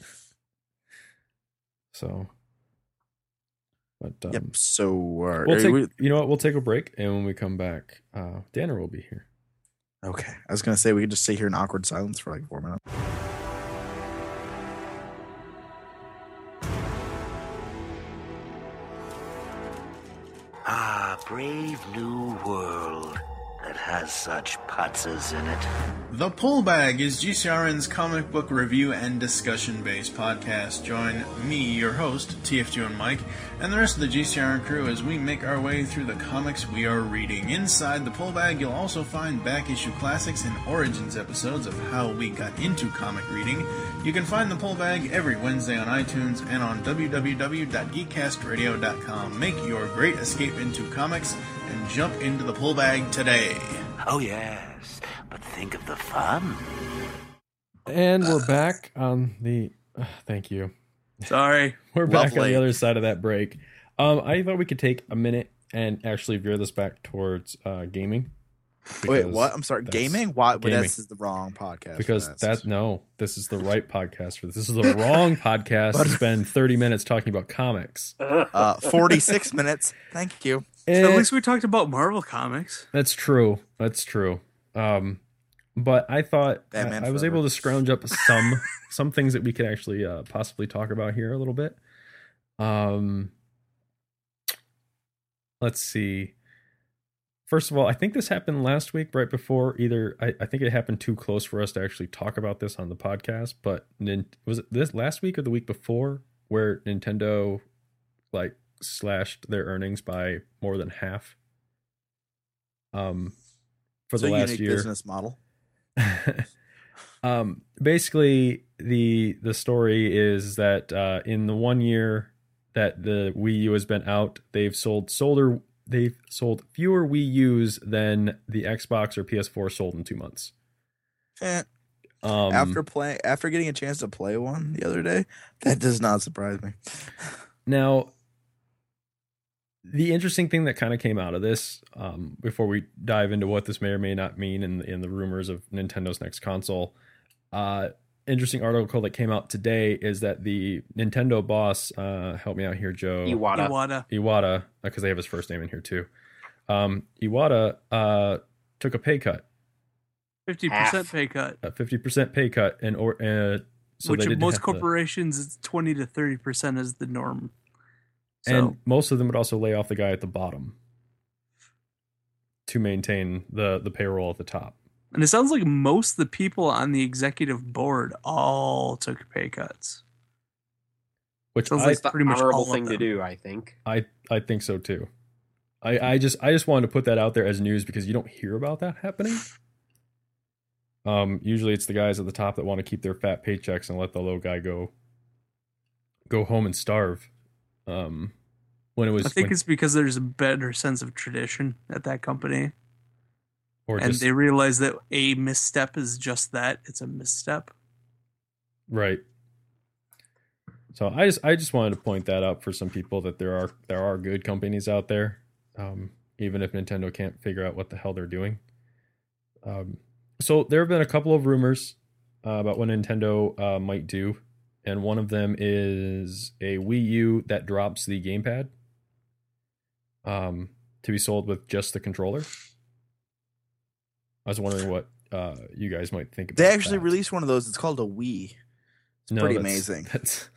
So, but um, Yep. So, uh, we'll are take. we- You know what? We'll take a break, and when we come back, uh, Danner will be here. okay. I was gonna say we could just sit here in awkward silence for like four minutes. Ah, brave new world that has such putzes in it. The Pull Bag is G C R N's comic book review and discussion-based podcast. Join me, your host, T F G one Mike, and the rest of the G C R N crew as we make our way through the comics we are reading. Inside the Pull Bag, you'll also find back-issue classics and origins episodes of how we got into comic reading. You can find the Pull Bag every Wednesday on iTunes and on w w w dot geek cast radio dot com. Make your great escape into comics and jump into the Pull Bag today. Oh, yes, but think of the fun. And we're back on the... Uh, thank you. Sorry. We're back on Lovely. the other side of that break. Um, I thought we could take a minute and actually veer this back towards uh, gaming. Wait, because what? I'm sorry. that's- Gaming? Why? But gaming. this is the wrong podcast. for Because that. that no, this is the right podcast for this. This is the wrong podcast to spend thirty minutes talking about comics. uh, forty-six minutes. Thank you. Eh, At least we talked about Marvel comics. that's true. That's true. Um, but I thought I, Batman I was Forever. able to scrounge up some some things that we could actually uh, possibly talk about here a little bit. Um, let's see. First of all, I think this happened last week, right before either. I, I think it happened too close for us to actually talk about this on the podcast. But nin- was it this last week or the week before where Nintendo like slashed their earnings by more than half? Um, for It's the a last unique year. business model. um, basically, the the story is that uh, in the one year that the Wii U has been out, they've sold solder. They've sold fewer Wii U's than the Xbox or P S four sold in two months. Eh, Um, after playing, after getting a chance to play one the other day, that does not surprise me. now, the interesting thing that kind of came out of this, um, before we dive into what this may or may not mean in in the rumors of Nintendo's next console, uh, interesting article that came out today is that the Nintendo boss, uh, help me out here, Joe. Iwata. Iwata. Iwata, because they have his first name in here too. Um, Iwata uh, took a pay cut, fifty percent Half. pay cut. a fifty percent pay cut, and or uh, so Which they in didn't most have to- corporations, it's twenty to thirty percent is the norm. So, and most of them would also lay off the guy at the bottom to maintain the the payroll at the top. and it sounds like most of the people on the executive board all took pay cuts. Which Sounds I, like It's the pretty much honorable all of thing to them. do, I think. I I think so too. I, I just I just wanted to put that out there as news because you don't hear about that happening. Um, usually it's the guys at the top that want to keep their fat paychecks and let the low guy go go home and starve. Um, when it was I think when- it's because there's a better sense of tradition at that company. or and just they realize that a misstep is just that. It's a misstep. right. So I just I just wanted to point that out for some people that there are there are good companies out there, um, even if Nintendo can't figure out what the hell they're doing. Um, so there have been a couple of rumors uh, about what Nintendo uh, might do, and one of them is a Wii U that drops the gamepad, um, to be sold with just the controller. I was wondering what uh, you guys might think about. They actually that. released one of those. It's called a Wii. It's No, pretty that's- amazing. That's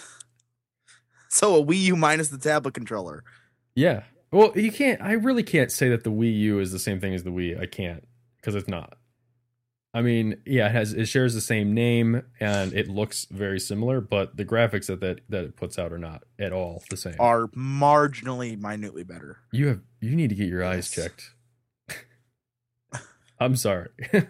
So a Wii U minus the tablet controller. yeah. Well, you can't. I really can't say that the Wii U is the same thing as the Wii. I can't because it's not. I mean, yeah, it has it shares the same name and it looks very similar, but the graphics that that, that it puts out are not at all the same. Are marginally, minutely better. You have you need to get your eyes Yes. checked. I'm sorry.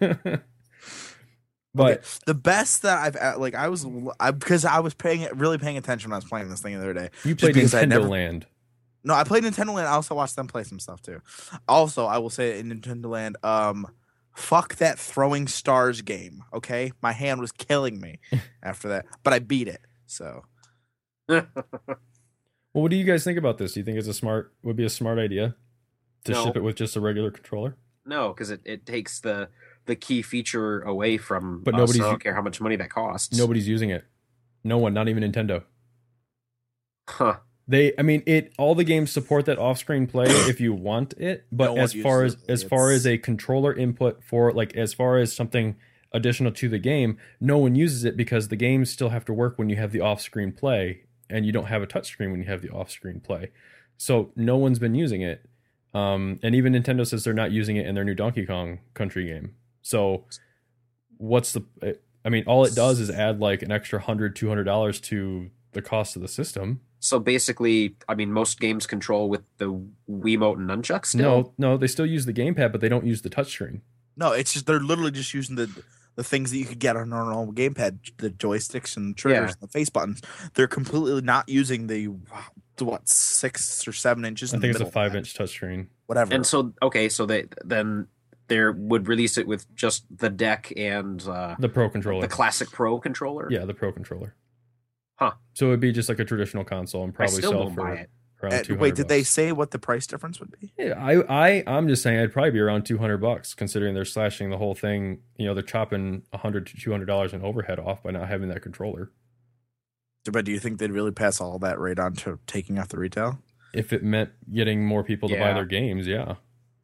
But Okay, the best that I've uh, like I was I, because I was paying really paying attention when I was playing this thing the other day. you Just played because I Nintendo never- Land. No, I played Nintendo Land. I also watched them play some stuff too. Also, I will say in Nintendo Land, um, fuck that throwing stars game. Okay, my hand was killing me after that, but I beat it. So Well, what do you guys think about this? Do you think it's a smart would be a smart idea to No. ship it with just a regular controller? No, because it, it takes the the key feature away from But us. nobody's I u- don't care how much money that costs. Nobody's using it. No one, not even Nintendo. Huh. They, I mean, it. All the games support that off-screen play if you want it, but No one as far as uses it. as far It's- as a controller input for like as far as something additional to the game, no one uses it because the games still have to work when you have the off-screen play, and you don't have a touchscreen when you have the off-screen play. So no one's been using it. Um, and even Nintendo says they're not using it in their new Donkey Kong Country game. So what's the, I mean, all it does is add like an extra one hundred dollars, two hundred dollars to the cost of the system. So basically, I mean, most games control with the Wiimote and nunchuck still? No, no, they still use the gamepad, but they don't use the touchscreen. No, it's just they're literally just using the the things that you could get on a normal gamepad, the joysticks and triggers Yeah. and the face buttons. They're completely not using the what six or seven inches. I in think the it's a middle five pad. inch touchscreen. Whatever. And so, okay, so they then they would release it with just the deck and uh, The Pro controller. the classic Pro controller? Yeah, the Pro controller. Huh. So it'd be just like a traditional console and I probably still sell won't for buy it. around Uh, two hundred wait, did they bucks. say what the price difference would be? Yeah, I, I, I'm just saying it'd probably be around two hundred bucks, considering they're slashing the whole thing. You know, they're chopping one hundred to two hundred dollars in overhead off by not having that controller. But do you think they'd really pass all that right on to taking off the retail? If it meant getting more people to buy Yeah. their games, yeah.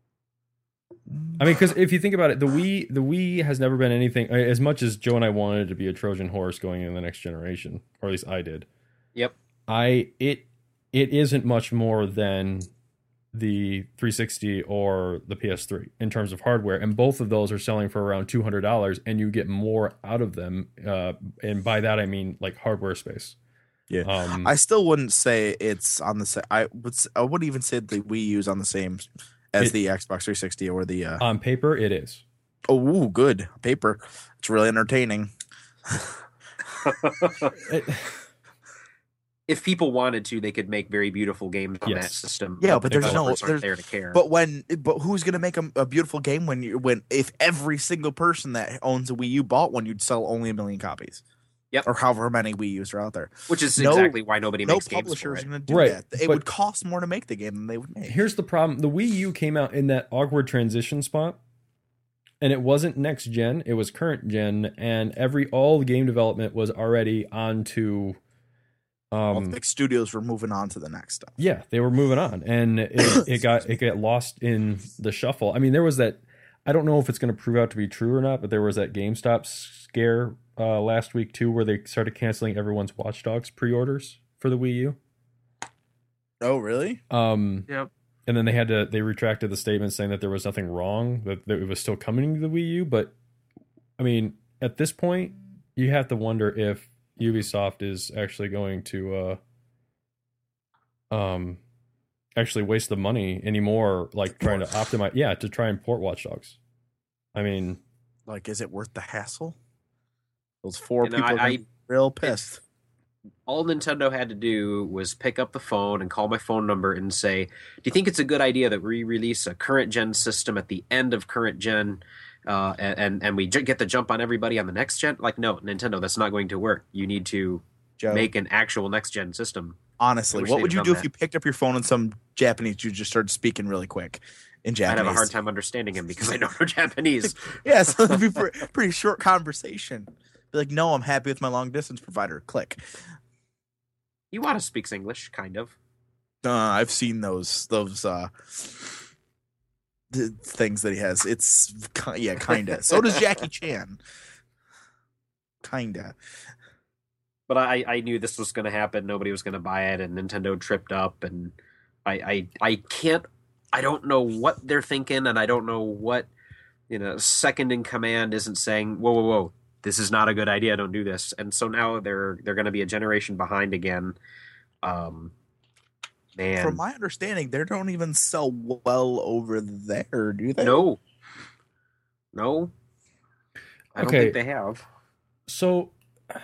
I mean, because if you think about it, the Wii, the Wii has never been anything as much as Joe and I wanted it to be a Trojan horse going in the next generation, or at least I did. Yep. I it it isn't much more than the three sixty or the P S three in terms of hardware, and both of those are selling for around two hundred dollars, and you get more out of them. Uh, and by that I mean like hardware space. Yeah. Um, I still wouldn't say it's on the same. I would. s- I wouldn't even say the Wii U's on the same as It- the Xbox three sixty or the. Uh, on paper, it is. oh, ooh, good paper. It's really entertaining. It- If people wanted to, they could make very beautiful games on that Yes. system. Yeah, but there's no- developers aren't there's- there to care. But when, but who's gonna make a, a beautiful game when you when if every single person that owns a Wii U bought one, you'd sell only a million copies. Yep. Or however many Wii U's are out there. Which is no- exactly why nobody No makes games publisher for is it. gonna do Right, that. It but- would cost more to make the game than they would make. Here's the problem: the Wii U came out in that awkward transition spot, and it wasn't next gen; it was current gen, and every all the game development was already onto. All Um, the big studios were moving on to the next stuff. yeah, they were moving on, and it, it got it got lost in the shuffle. I mean, there was that. I don't know if it's going to prove out to be true or not, but there was that GameStop scare uh, last week too, where they started canceling everyone's Watch Dogs pre-orders for the Wii U. Oh, really? Um, Yep. and then they had to they retracted the statement saying that there was nothing wrong, that, that it was still coming to the Wii U. But I mean, at this point, you have to wonder if Ubisoft is actually going to uh um actually waste the money anymore, like trying to optimize yeah to try and port Watch Dogs. I mean, Like, is it worth the hassle? Those four You know, people I- are gonna be real pissed. All Nintendo had to do was pick up the phone and call my phone number and say, "Do you think it's a good idea that we release a current gen system at the end of current gen, uh, and and, and we j- get the jump on everybody on the next gen?" Like, no, Nintendo, that's not going to work. You need to Joe, make an actual next gen system. honestly, I wish what they'd would you done do that. if you picked up your phone and some Japanese dude just started speaking really quick in I'd Japanese? have a hard time understanding him because I know no Japanese. Yeah, so it'd be pre- pretty short conversation. Be like, no, I'm happy with my long distance provider. Click. Iwata speaks English, kind of. Uh, I've seen those those uh th- things that he has. It's ki- yeah, kinda. So does Jackie Chan. Kinda. But I, I knew this was going to happen. Nobody was going to buy it, and Nintendo tripped up. And I, I, I can't. I don't know what they're thinking, and I don't know what, you know, second in command isn't saying, "Whoa, whoa, whoa, this is not a good idea. Don't do this." And so now they're they're going to be a generation behind again. Um, man, From my understanding, they don't even sell well over there, do they? no, no, I don't Okay. think they have. so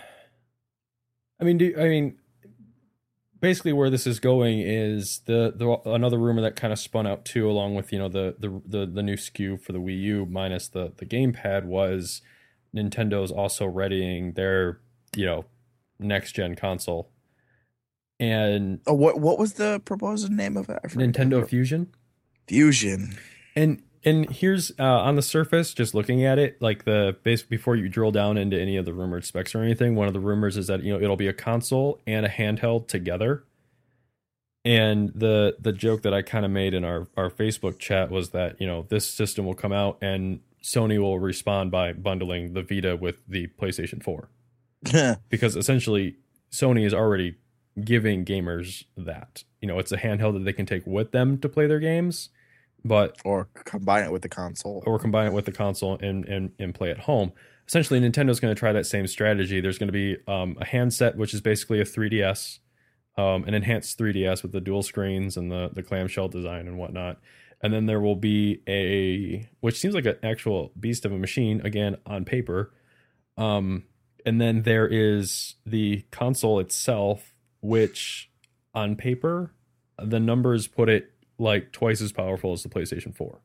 I mean, do I mean basically where this is going is the, the another rumor that kind of spun out too, along with you know the the the, the new S K U for the Wii U minus the the gamepad, was Nintendo's also readying their you know next gen console, and Oh, what what was the proposed name of it? I forget. Nintendo Fusion. Fusion. And and here's uh, on the surface, just looking at it, like the base before you drill down into any of the rumored specs or anything. One of the rumors is that you know it'll be a console and a handheld together. And the the joke that I kind of made in our our Facebook chat was that you know this system will come out and Sony will respond by bundling the Vita with the PlayStation four, because essentially Sony is already giving gamers that you know it's a handheld that they can take with them to play their games. but Or combine it with the console. or combine it with the console and and, and play at home. Essentially, Nintendo's going to try that same strategy. There's going to be um, a handset, which is basically a three D S, um, an enhanced three D S with the dual screens and the the clamshell design and whatnot. And then there will be a, which seems like an actual beast of a machine, again, on paper. Um, and then there is the console itself, which on paper, the numbers put it like twice as powerful as the PlayStation four.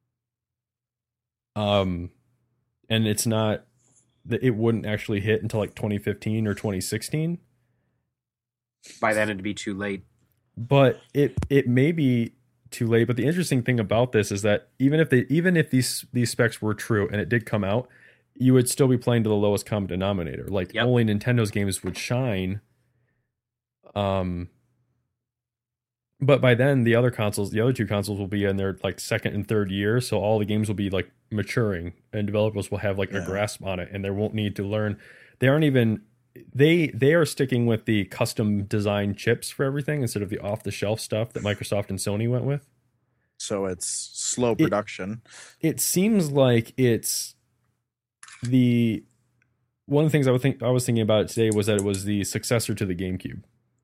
Um, and it's not, it wouldn't actually hit until like twenty fifteen or twenty sixteen. By then it'd be too late. But it it may be too late. But the interesting thing about this is that even if they even if these these specs were true and it did come out, you would still be playing to the lowest common denominator. Like Yep. only Nintendo's games would shine. Um, but by then the other consoles, the other two consoles will be in their like second and third year, so all the games will be like maturing, and developers will have like a Yeah. grasp on it, and they won't need to learn. They aren't even they they are sticking with the custom design chips for everything instead of the off the shelf stuff that Microsoft and Sony went with. So it's slow production. It seems like it's the one of the things I would think I was thinking about it today was that it was the successor to the GameCube.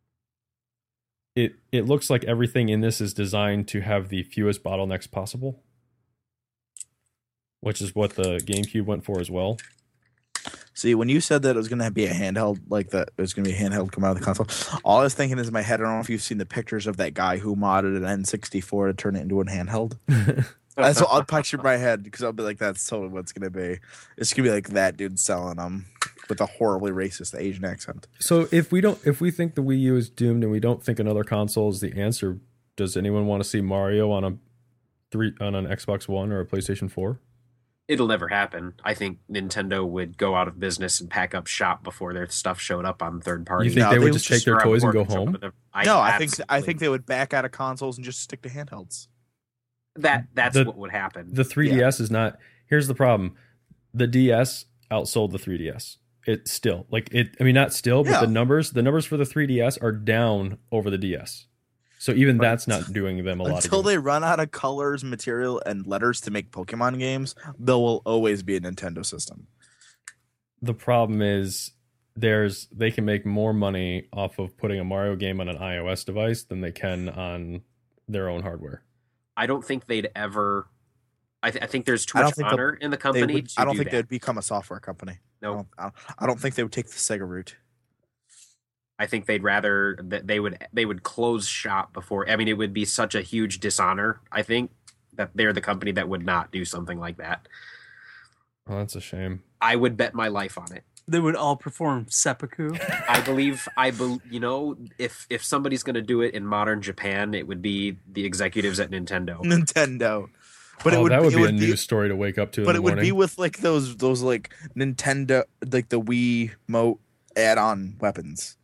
It it looks like everything in this is designed to have the fewest bottlenecks possible, which is what the GameCube went for as well. See, when you said that it was going to be a handheld, like that it was going to be a handheld come out of the console, all I was thinking is in my head, I don't know if you've seen the pictures of that guy who modded an N sixty-four to turn it into a handheld. That's what I'll picture in my head, because I'll be like, that's totally what it's going to be. It's going to be like that dude selling them with a horribly racist Asian accent. So if we don't, if we think the Wii U is doomed and we don't think another console is the answer, does anyone want to see Mario on a three on an Xbox One or a PlayStation four? It'll never happen. I think Nintendo would go out of business and pack up shop before their stuff showed up on third party. You think No, they they would would just take just their Or toys and go importing some home? of them. I no, I think I absolutely- think they would back out of consoles and just stick to handhelds. that that's The- what would happen. The three D S is not. Here's the problem: the D S outsold the three D S. It still like it. I mean, not still, but Yeah. the numbers, the numbers for the three D S are down over the D S. So even But that's not doing them a lot. Until of they run out of colors, material, and letters to make Pokemon games, there will always be a Nintendo system. The problem is there's they can make more money off of putting a Mario game on an iOS device than they can on their own hardware. I don't think they'd ever. I, th- I think there's too I don't much think they'll- honor in the They company. would, to I don't do think that. they'd become a software company. I No, don't, I don't- I don't think they would take the Sega route. I think they'd rather that they would they would close shop before. I mean, it would be such a huge dishonor. I think that they're the company that would not do something like that. Oh, that's a shame. I would bet my life on it. They would all perform seppuku. I believe I bel you know if if somebody's going to do it in modern Japan, it would be the executives at Nintendo. Nintendo, but oh, it would that would it be would a news story to wake up to. but in it the would be morning. with like those those like Nintendo like the Wii Mote add-on weapons.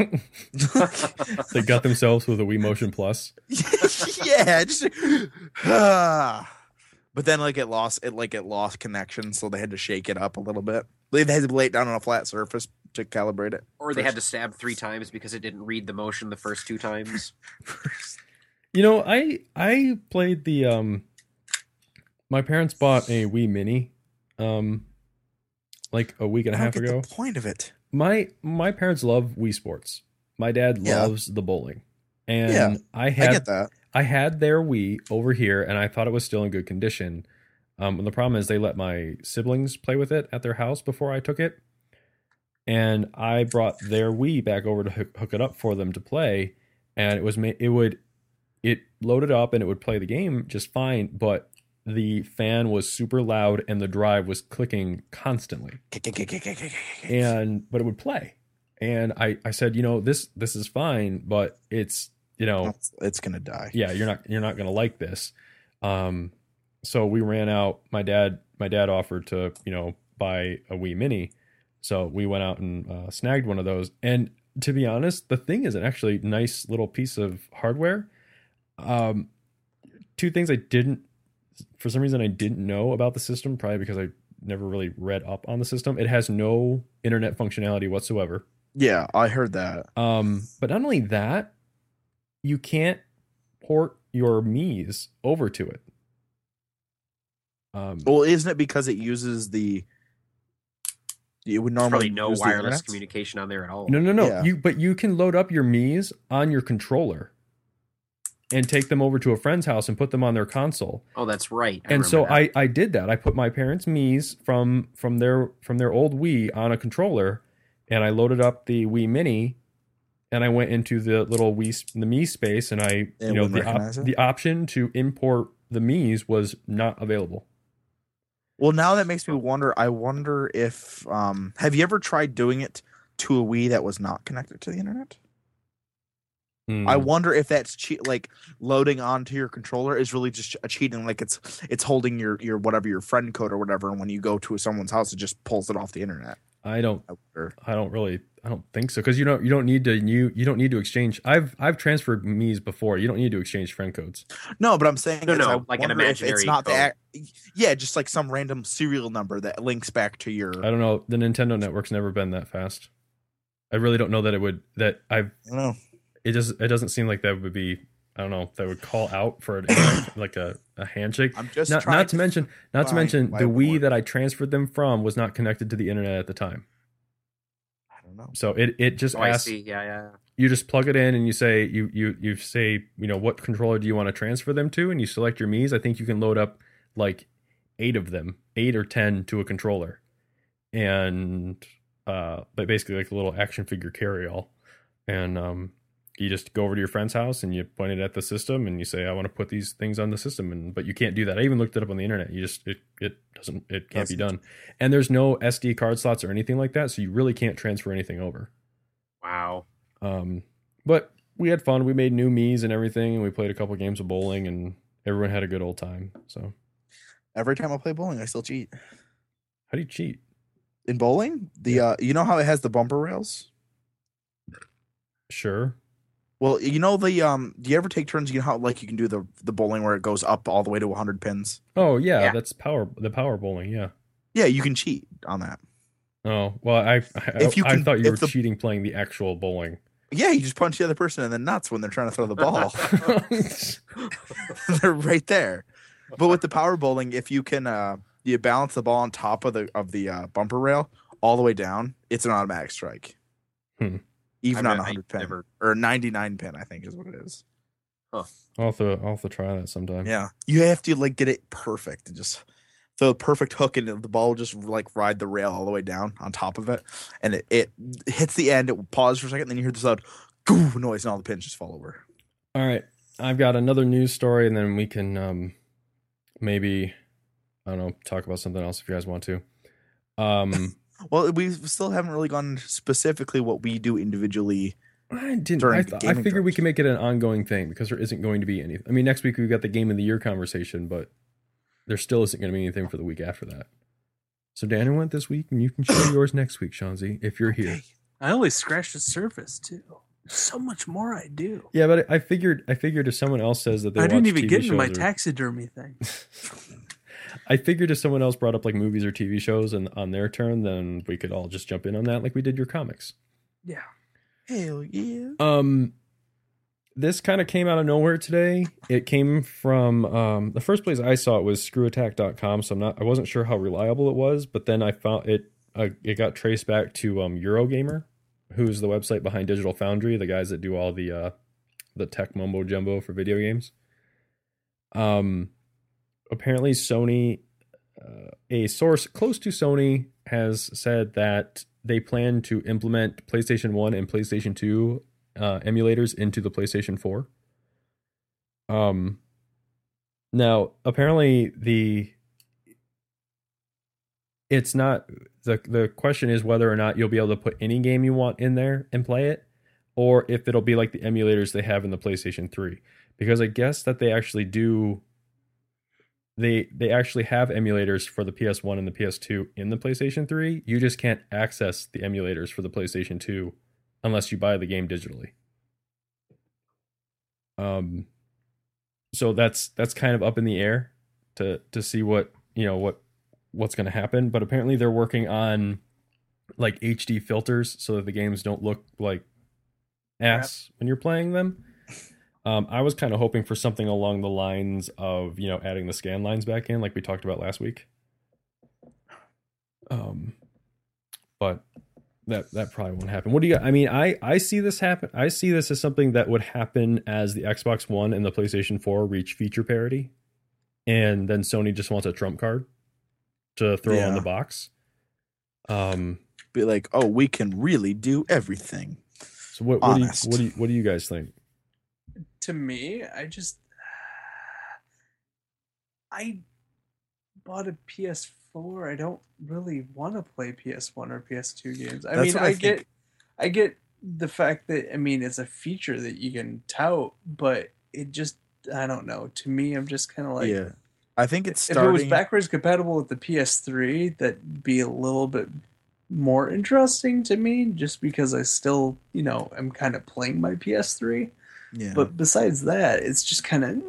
They got themselves with a Wii Motion Plus. Yeah, just ah. But then like it lost it like it lost connection, so they had to shake it up a little bit. They had to lay it down on a flat surface to calibrate it. Or they had to stab three times because it didn't read the motion the first two times. You know, I I played the um my parents bought a Wii Mini um like a week and a I don't half get ago. the point of it. My my parents love Wii Sports. My dad Yeah. loves the bowling. And Yeah, I I had get that. I had their Wii over here and I thought it was still in good condition. Um and the problem is they let my siblings play with it at their house before I took it. And I brought their Wii back over to hook, hook it up for them to play, and it was ma- it would it loaded up and it would play the game just fine, but the fan was super loud and the drive was clicking constantly. And but it would play. And I I said, you know, this this is fine, but it's, you know, It's, it's gonna die. yeah, you're not you're not going to like this. Um so we ran out. My dad my dad offered to, you know, buy a Wii Mini. So we went out and uh, snagged one of those. And to be honest, the thing is an actually nice little piece of hardware. Um, two things I didn't, for some reason, I didn't know about the system, probably because I never really read up on the system. It has no internet functionality whatsoever. Yeah, I heard that. Um, but not only that, you can't port your Mii's over to it. Um, Well, isn't it because it uses the? It would There's normally probably no use the wireless internet? communication on there at all. no, no, no. Yeah. You but you can load up your Mii's on your controller and take them over to a friend's house and put them on their console. Oh, that's right. I And so remember I, I did that. I put my parents' Mii's from from their from their old Wii on a controller, and I loaded up the Wii Mini, and I went into the little Wii the Mii space, and I It you know wouldn't the op- recognize it? the option to import the Mii's was not available. Well, now that makes me wonder. I wonder if um, have you ever tried doing it to a Wii that was not connected to the internet? Hmm. I wonder if that's che- like loading onto your controller is really just a cheating. Like it's it's holding your your whatever your friend code or whatever, and when you go to someone's house, it just pulls it off the internet. I don't I wonder. I don't really I don't think so because you don't you don't need to you you don't need to exchange. I've I've transferred Mii's before. You don't need to exchange friend codes. No, but I'm saying No, is no, I like an wonder if it's imaginary not the code. ac- yeah, just like some random serial number that links back to your. I don't know. The Nintendo network's never been that fast. I really don't know that it would that I've I don't know. it just it doesn't seem like that would be I don't know that would call out for an like a, a handshake. I'm just Not, trying not to mention not to find mention why the it Wii worked. that I transferred them from was not connected to the internet at the time. I don't know. So it it just that. Oh, I asks see. Yeah, yeah. you just plug it in and you say you you you say you know what controller do you want to transfer them to and you select your Mii's. I think you can load up like eight of them, eight or ten to a controller, and uh, but basically like a little action figure carry all, and um, you just go over to your friend's house and you point it at the system and you say I want to put these things on the system, and but you can't do that. I even looked it up on the internet. You just it it doesn't it can't be done, and there's no S D card slots or anything like that, so you really can't transfer anything over. Wow. Um, but we had fun. We made new Mii's and everything, and we played a couple games of bowling, and everyone had a good old time. So, Every time I play bowling, I still cheat. how do you cheat? In bowling, the Yeah. uh, you know how it has the bumper rails. Sure. Well, you know the um. Do you ever take turns? You know how like you can do the the bowling where it goes up all the way to one hundred pins. Oh yeah, Yeah. that's power. The power bowling. Yeah. Yeah, you can cheat on that. Oh well, I I, If you I can- thought you if were the- cheating playing the actual bowling. Yeah, you just punch the other person in the nuts when they're trying to throw the ball. They're right there. But with the power bowling, if you can uh you balance the ball on top of the of the uh, bumper rail all the way down, it's an automatic strike. Hmm. Even I've on ne- a I hundred pin never- or ninety-nine pin, I think is what it is. I'll have to I'll have to try that sometime. Yeah, you have to like get it perfect and just throw a perfect hook and the ball will just like ride the rail all the way down on top of it, and it, it hits the end. It will pause for a second, and then you hear this loud "goo" noise, and all the pins just fall over. All right, I've got another news story, and then we can um maybe I don't know talk about something else if you guys want to. Um, Well, we still haven't really gone into specifically what we do individually. I didn't. During I, the th- I gaming figured we trips. can make it an ongoing thing because there isn't going to be any. I mean, next week we've got the game of the year conversation, but there still isn't going to be anything for the week after that. So Daniel went this week, and you can share yours next week, Shanzi, if you're here. Okay. I only scratched the surface too. There's so much more I do. Yeah, but I figured. I figured if someone else says that they I didn't watch even T V get into my shows or- taxidermy thing. I figured if someone else brought up like movies or T V shows and on their turn, then we could all just jump in on that, like we did your comics. Yeah. Hell yeah! Um, this kind of came out of nowhere today. It came from um, the first place I saw it was screw attack dot com, so I'm not I wasn't sure how reliable it was, but then I found it uh, it got traced back to um, Eurogamer, who's the website behind Digital Foundry, the guys that do all the uh, the tech mumbo jumbo for video games. Um, apparently Sony, uh, a source close to Sony has said that they plan to implement PlayStation one and PlayStation two uh, emulators into the PlayStation four. Um, now apparently the it's not the the question is whether or not you'll be able to put any game you want in there and play it, or if it'll be like the emulators they have in the PlayStation three. Because I guess that they actually do they they actually have emulators for the P S one and the P S two in the PlayStation three. You just can't access the emulators for the PlayStation two unless you buy the game digitally. Um so that's that's kind of up in the air to to see what, you know, what what's going to happen, but apparently they're working on like H D filters so that the games don't look like ass when you're playing them. Um, I was kind of hoping for something along the lines of, you know, adding the scan lines back in, like we talked about last week. Um, but that that probably won't happen. What do you? I mean, I I see this happen. I see this as something that would happen as the Xbox One and the PlayStation four reach feature parity, and then Sony just wants a trump card to throw Yeah. in the box. Um, Be like, oh, we can really do everything. so what what do you Honest. what do you what do you guys think? To me, I just I bought a P S four. I don't really want to play P S one or P S two games. I That's mean, what I, I get think. I get the fact that I mean it's a feature that you can tout, but it just I don't know. To me, I'm just kind of like yeah, I think it's if it was starting. backwards compatible with the P S three, that'd be a little bit more interesting to me, just because I still, you know, am kind of playing my P S three. yeah, But besides that, it's just kind of.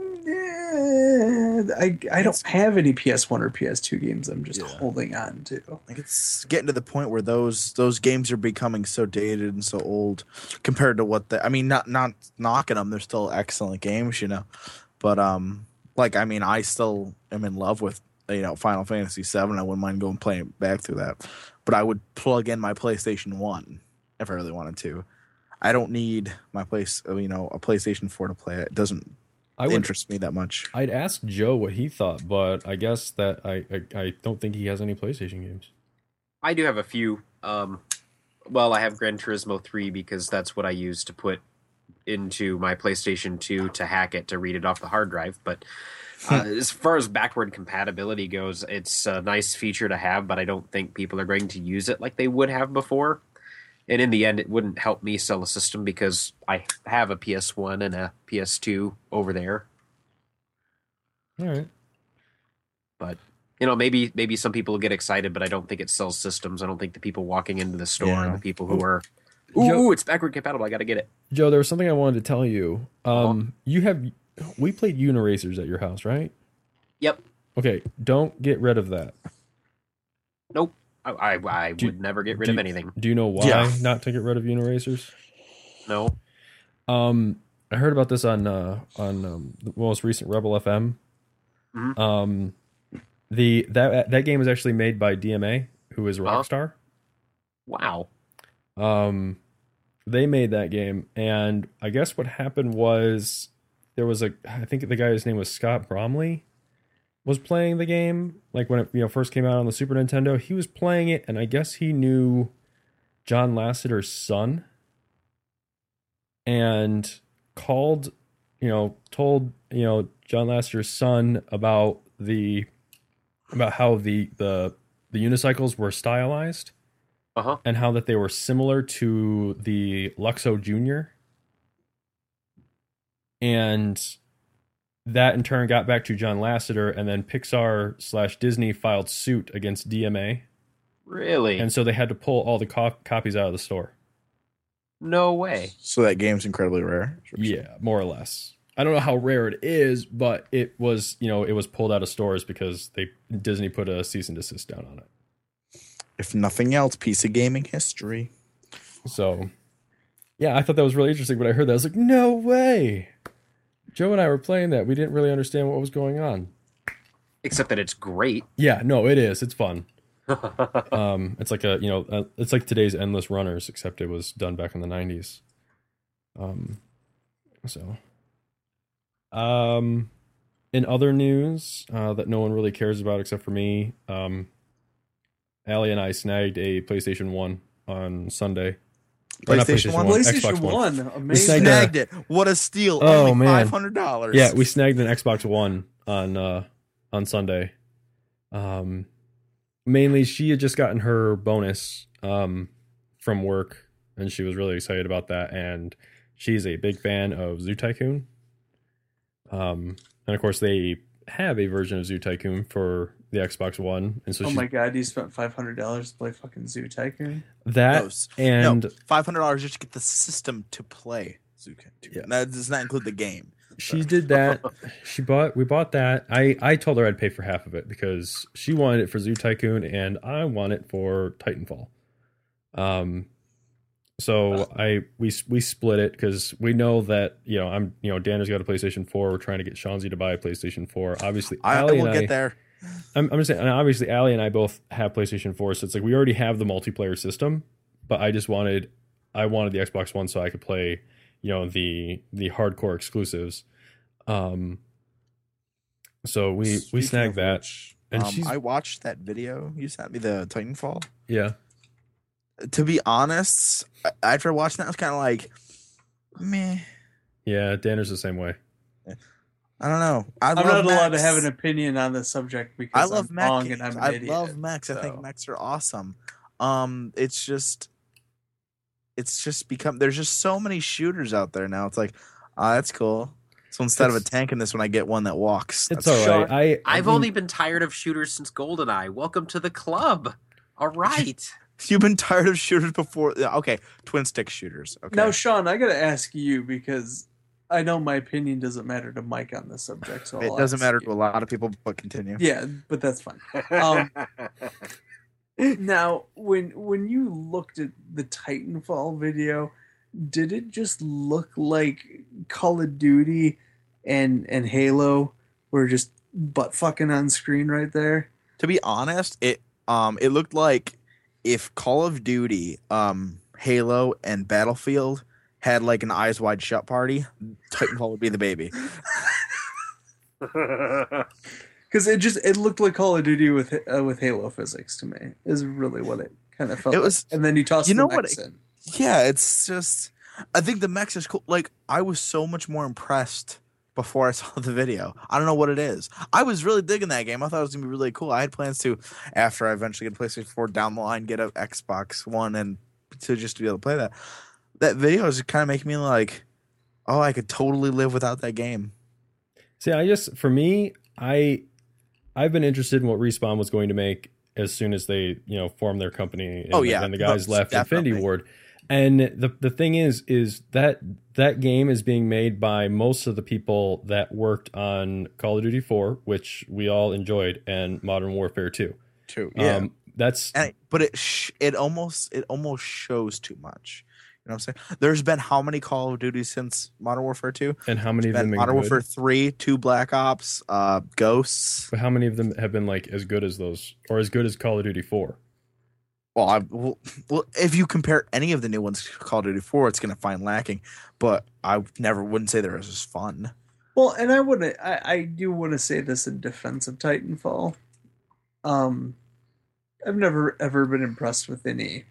I I don't have any P S one or P S two games. I'm just Yeah. holding on to. like it's getting to the point where those those games are becoming so dated and so old compared to what the. I mean, not not knocking them; they're still excellent games, you know. But um, like I mean, I still am in love with you know Final Fantasy seven. I wouldn't mind going playing back through that, but I would plug in my PlayStation one if I really wanted to. I don't need my place, you know, a PlayStation four to play it. It doesn't I would interest me that much. I'd ask Joe what he thought, but I guess that I I, I don't think he has any PlayStation games. I do have a few. Um, well, I have Gran Turismo three because that's what I use to put into my PlayStation two to hack it to read it off the hard drive. But uh, as far as backward compatibility goes, it's a nice feature to have, but I don't think people are going to use it like they would have before. And in the end, it wouldn't help me sell a system because I have a P S one and a P S two over there. All right. But you know, maybe maybe some people get excited, but I don't think it sells systems. I don't think the people walking into the store Yeah. and the people who are, ooh, Joe- ooh, it's backward compatible. I got to get it. Joe, there was something I wanted to tell you. Um, you have we played Uniracers at your house, right? Yep. Okay, don't get rid of that. Nope. I I, I Do- would never get rid do- of anything. Do you know why Yeah. not to get rid of Uniracers? No. Um, I heard about this on uh, on um, the most recent Rebel F M. Mhm. Um, the that that game was actually made by D M A, who is Uh-huh. Rockstar. Wow. Um, they made that game, and I guess what happened was there was a I think the guy's name was Scott Bromley was playing the game like when it you know first came out on the Super Nintendo. He was playing it, and I guess he knew John Lasseter's son, and called you know told you know John Lasseter's son about the about how the the the unicycles were stylized Uh huh. and how that they were similar to the Luxo Junior And that in turn got back to John Lasseter, and then Pixar slash Disney filed suit against D M A. Really? And so they had to pull all the co- copies out of the store. No way. So that game's incredibly rare. Yeah, more or less. I don't know how rare it is, but it was, you know, it was pulled out of stores because they Disney put a cease and desist down on it. If nothing else, piece of gaming history. So, yeah, I thought that was really interesting. When I heard that, I was like, no way. Joe and I were playing that. We didn't really understand what was going on. Except that it's great. Yeah, no, it is. It's fun. um, it's like a, you know, uh, it's like today's Endless Runners, except it was done back in the nineties. Um, so, um, in other news uh, that no one really cares about except for me, um, Allie and I snagged a PlayStation One on Sunday. Or not PlayStation One? PlayStation Xbox One, We amazing. snagged a- Snagged it. What a steal. Oh, Only man. five hundred dollars. Yeah, we snagged an Xbox One on uh, on Sunday. Um, mainly, she had just gotten her bonus um, from work, and she was really excited about that. And she's a big fan of Zoo Tycoon. Um, and of course, they have a version of Zoo Tycoon for the Xbox One, and so Oh she's, my god, you spent five hundred dollars to play fucking Zoo Tycoon? that Those. and no, five hundred dollars just to get the system to play Zuka. Yeah. That does not include the game. she did that. She bought. We bought that. I I told her I'd pay for half of it because she wanted it for Zoo Tycoon and I want it for Titanfall. Um, So I we we split it because we know that you know I'm you know Danner's got a PlayStation four. We're trying to get Shanzi to buy a PlayStation four. Obviously, I, I Allie will and get I, there. I'm, I'm just saying. And obviously, Allie and I both have PlayStation four, so it's like we already have the multiplayer system. But I just wanted I wanted the Xbox One so I could play you know the the hardcore exclusives. Um. So we we Speaking snagged of that, which, and um, she's I watched that video you sent me, the Titanfall. yeah. To be honest, I- after watching that, I was kind of like, meh. Yeah, Danner's the same way. I don't know. I I'm love not allowed to mechs. have an opinion on this subject I because love I'm mech wrong games. and I'm an I idiot. love mechs. I think so. mechs are awesome. Um, it's just, it's just become. There's just so many shooters out there now. It's like, ah, that's cool. So instead of a It's- tank in this one, I get one that walks. It's That's all right. I I've I mean, only been tired of shooters since GoldenEye. Welcome to the club. All right. You've been tired of shooters before. Yeah, okay, twin stick shooters. Okay. Now, Sean, I gotta ask you because I know my opinion doesn't matter to Mike on this subject. So it I'll doesn't ask matter you. to a lot of people, but continue. Yeah, but that's fine. Um, now, when when you looked at the Titanfall video, did it just look like Call of Duty and and Halo were just butt fucking on screen right there? To be honest, it um it looked like if Call of Duty, um, Halo, and Battlefield had like an Eyes Wide Shut party, Titanfall would be the baby. Because it just it looked like Call of Duty with uh, with Halo physics to me. Is really what it kind of felt. It like. was- and then you toss you the know what mechs it- in. Yeah, it's just I think the mechs is cool. Like I was so much more impressed before I saw the video. I don't know what it is. I was really digging that game. I thought it was gonna be really cool. I had plans to, after I eventually get a PlayStation four down the line, get an Xbox One and to just to be able to play that. That video is kind of making me like, oh, I could totally live without that game. See, I just for me, I I've been interested in what Respawn was going to make as soon as they, you know, formed their company. And, Oh, yeah. and the guys No, left definitely. Infinity Ward. And the the thing is, is that that game is being made by most of the people that worked on Call of Duty four, which we all enjoyed, and Modern Warfare two. Too. Yeah. Um, that's And, but it sh- it almost it almost shows too much. You know what I'm saying? There's been how many Call of Duty since Modern Warfare two? and how many of them Been been Modern good? Warfare three, two Black Ops, uh, Ghosts. But how many of them have been like as good as those, or as good as Call of Duty four? Well, I, well, well, if you compare any of the new ones to Call of Duty four, it's going to find lacking. But I never wouldn't say they're as fun. Well, and I would I, I do want to say this in defense of Titanfall. Um, I've never ever been impressed with any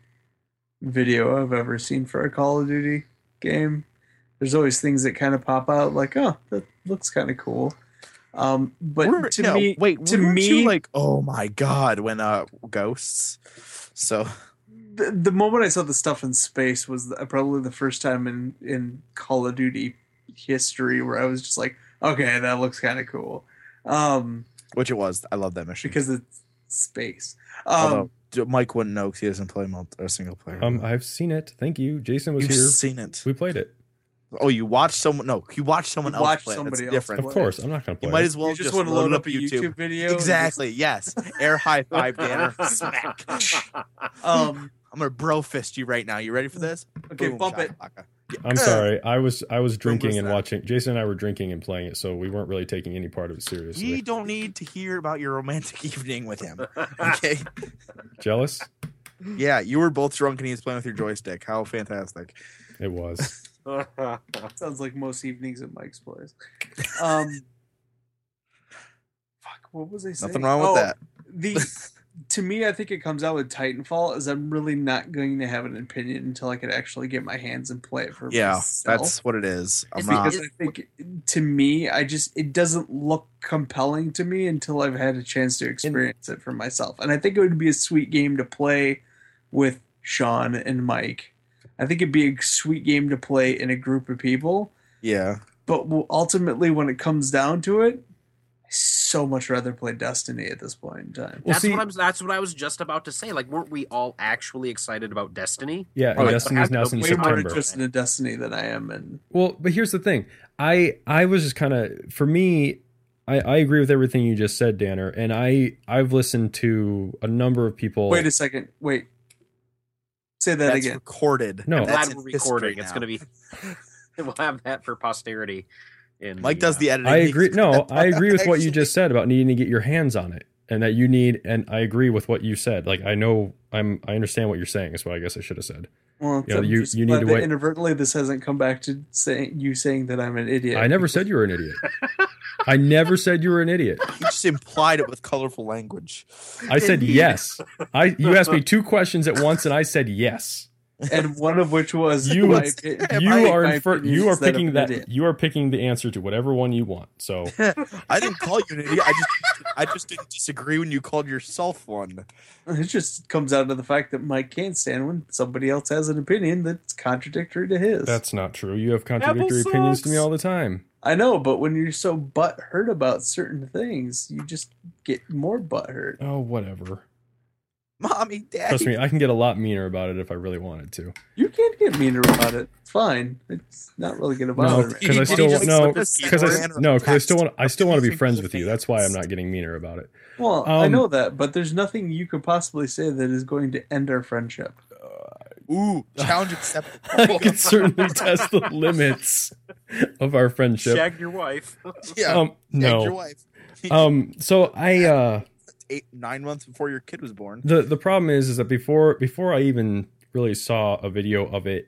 video I've ever seen for a Call of Duty game. There's always things that kind of pop out, like, oh, that looks kind of cool. Um, but We're- to no, me, wait, to weren't me, you like, oh my god, when uh, Ghosts. So the, the moment I saw the stuff in space was the, probably the first time in, in Call of Duty history where I was just like, okay, that looks kind of cool. Um, which it was. I love that mission because it's space. Um, Although D- Mike wouldn't know because he doesn't play multi- or single player. Um, I've seen it. Thank you. Jason was You've here. seen it. We played it. Oh, you watched someone? No, you watched someone You else watched play. it. That's somebody else different. Of play. course, I'm not going to play You might it. as well you just, just want to load load up up a YouTube. YouTube, video. and Exactly. Yes. Air high five, Danner. Smack. just- um, I'm gonna bro fist you right now. You ready for this? okay, Boom, bump it. shakalaka. I'm sorry. I was I was drinking was and that? watching. Jason and I were drinking and playing it, so we weren't really taking any part of it seriously. You don't need to hear about your romantic evening with him. Okay. Jealous? Yeah, you were both drunk and he was playing with your joystick. How fantastic. It was. Sounds like most evenings at Mike's place. Um, fuck, what was I saying? Nothing wrong with Oh, that. The to me, I think it comes out with Titanfall is I'm really not going to have an opinion until I can actually get my hands and play it for Yeah, myself. that's what it is. I'm Is not. because I think to me, I just it doesn't look compelling to me until I've had a chance to experience it for myself. And I think it would be a sweet game to play with Sean and Mike. I think it'd be a sweet game to play in a group of people. Yeah. But ultimately, when it comes down to it, I so much rather play Destiny at this point in time. Well, that's see- what I'm. That's what I was just about to say. Like, weren't we all actually excited about Destiny? Yeah, Oh, and it's Destiny's now since Way more September. interested in Destiny than I am in. Well, but here's the thing. I I was just kind of for me. I, I agree with everything you just said, Danner, and I I've listened to a number of people. Wait a second. Wait. Say that That's again. recorded. No. I'm and that's glad in we're history recording. It's now. going to be. We'll have that for posterity. In Mike the, does uh, the editing. I He's agree. No, gonna I agree with what you actually- just said about needing to get your hands on it, and that you need. And I agree with what you said. Like I know, I'm. I understand what you're saying. Is what I guess I should have said. Well, You know, I'm you- just you need glad to that wait- inadvertently this hasn't come back to saying you saying that I'm an idiot. I never said you were an idiot. I never said you were an idiot. He just implied it with colorful language. I said yes. I. You asked me two questions at once, and I said yes. And one of which was You- my, opi- You my- are my infer- opinion you are is that I'm picking an that. idiot. You are picking the answer to whatever one you want. So I didn't call you an idiot. I just I just didn't disagree when you called yourself one. It just comes down to the fact that Mike can't stand when somebody else has an opinion that's contradictory to his. that's not true. You have contradictory Apple opinions to me sucks. all the time. I know, but when you're so butthurt about certain things, you just get more butthurt. Oh, whatever. Mommy, daddy. Trust me, I can get a lot meaner about it if I really wanted to. You can't get meaner about it. It's fine. It's not really going to No, bother me. because I He still just no, flipped his because I keyboard no, and because I still want I still want to be using friends both with you. hands. That's why I'm not getting meaner about it. Well, I Um, know that, but there's nothing you could possibly say that is going to end our friendship. Ooh, challenge accepted. I can certainly test the limits of our friendship. Shag your wife. Yeah, Um, and your no. wife. Um, so I uh. Eight, nine months before your kid was born. the the problem is is that before before I even really saw a video of it,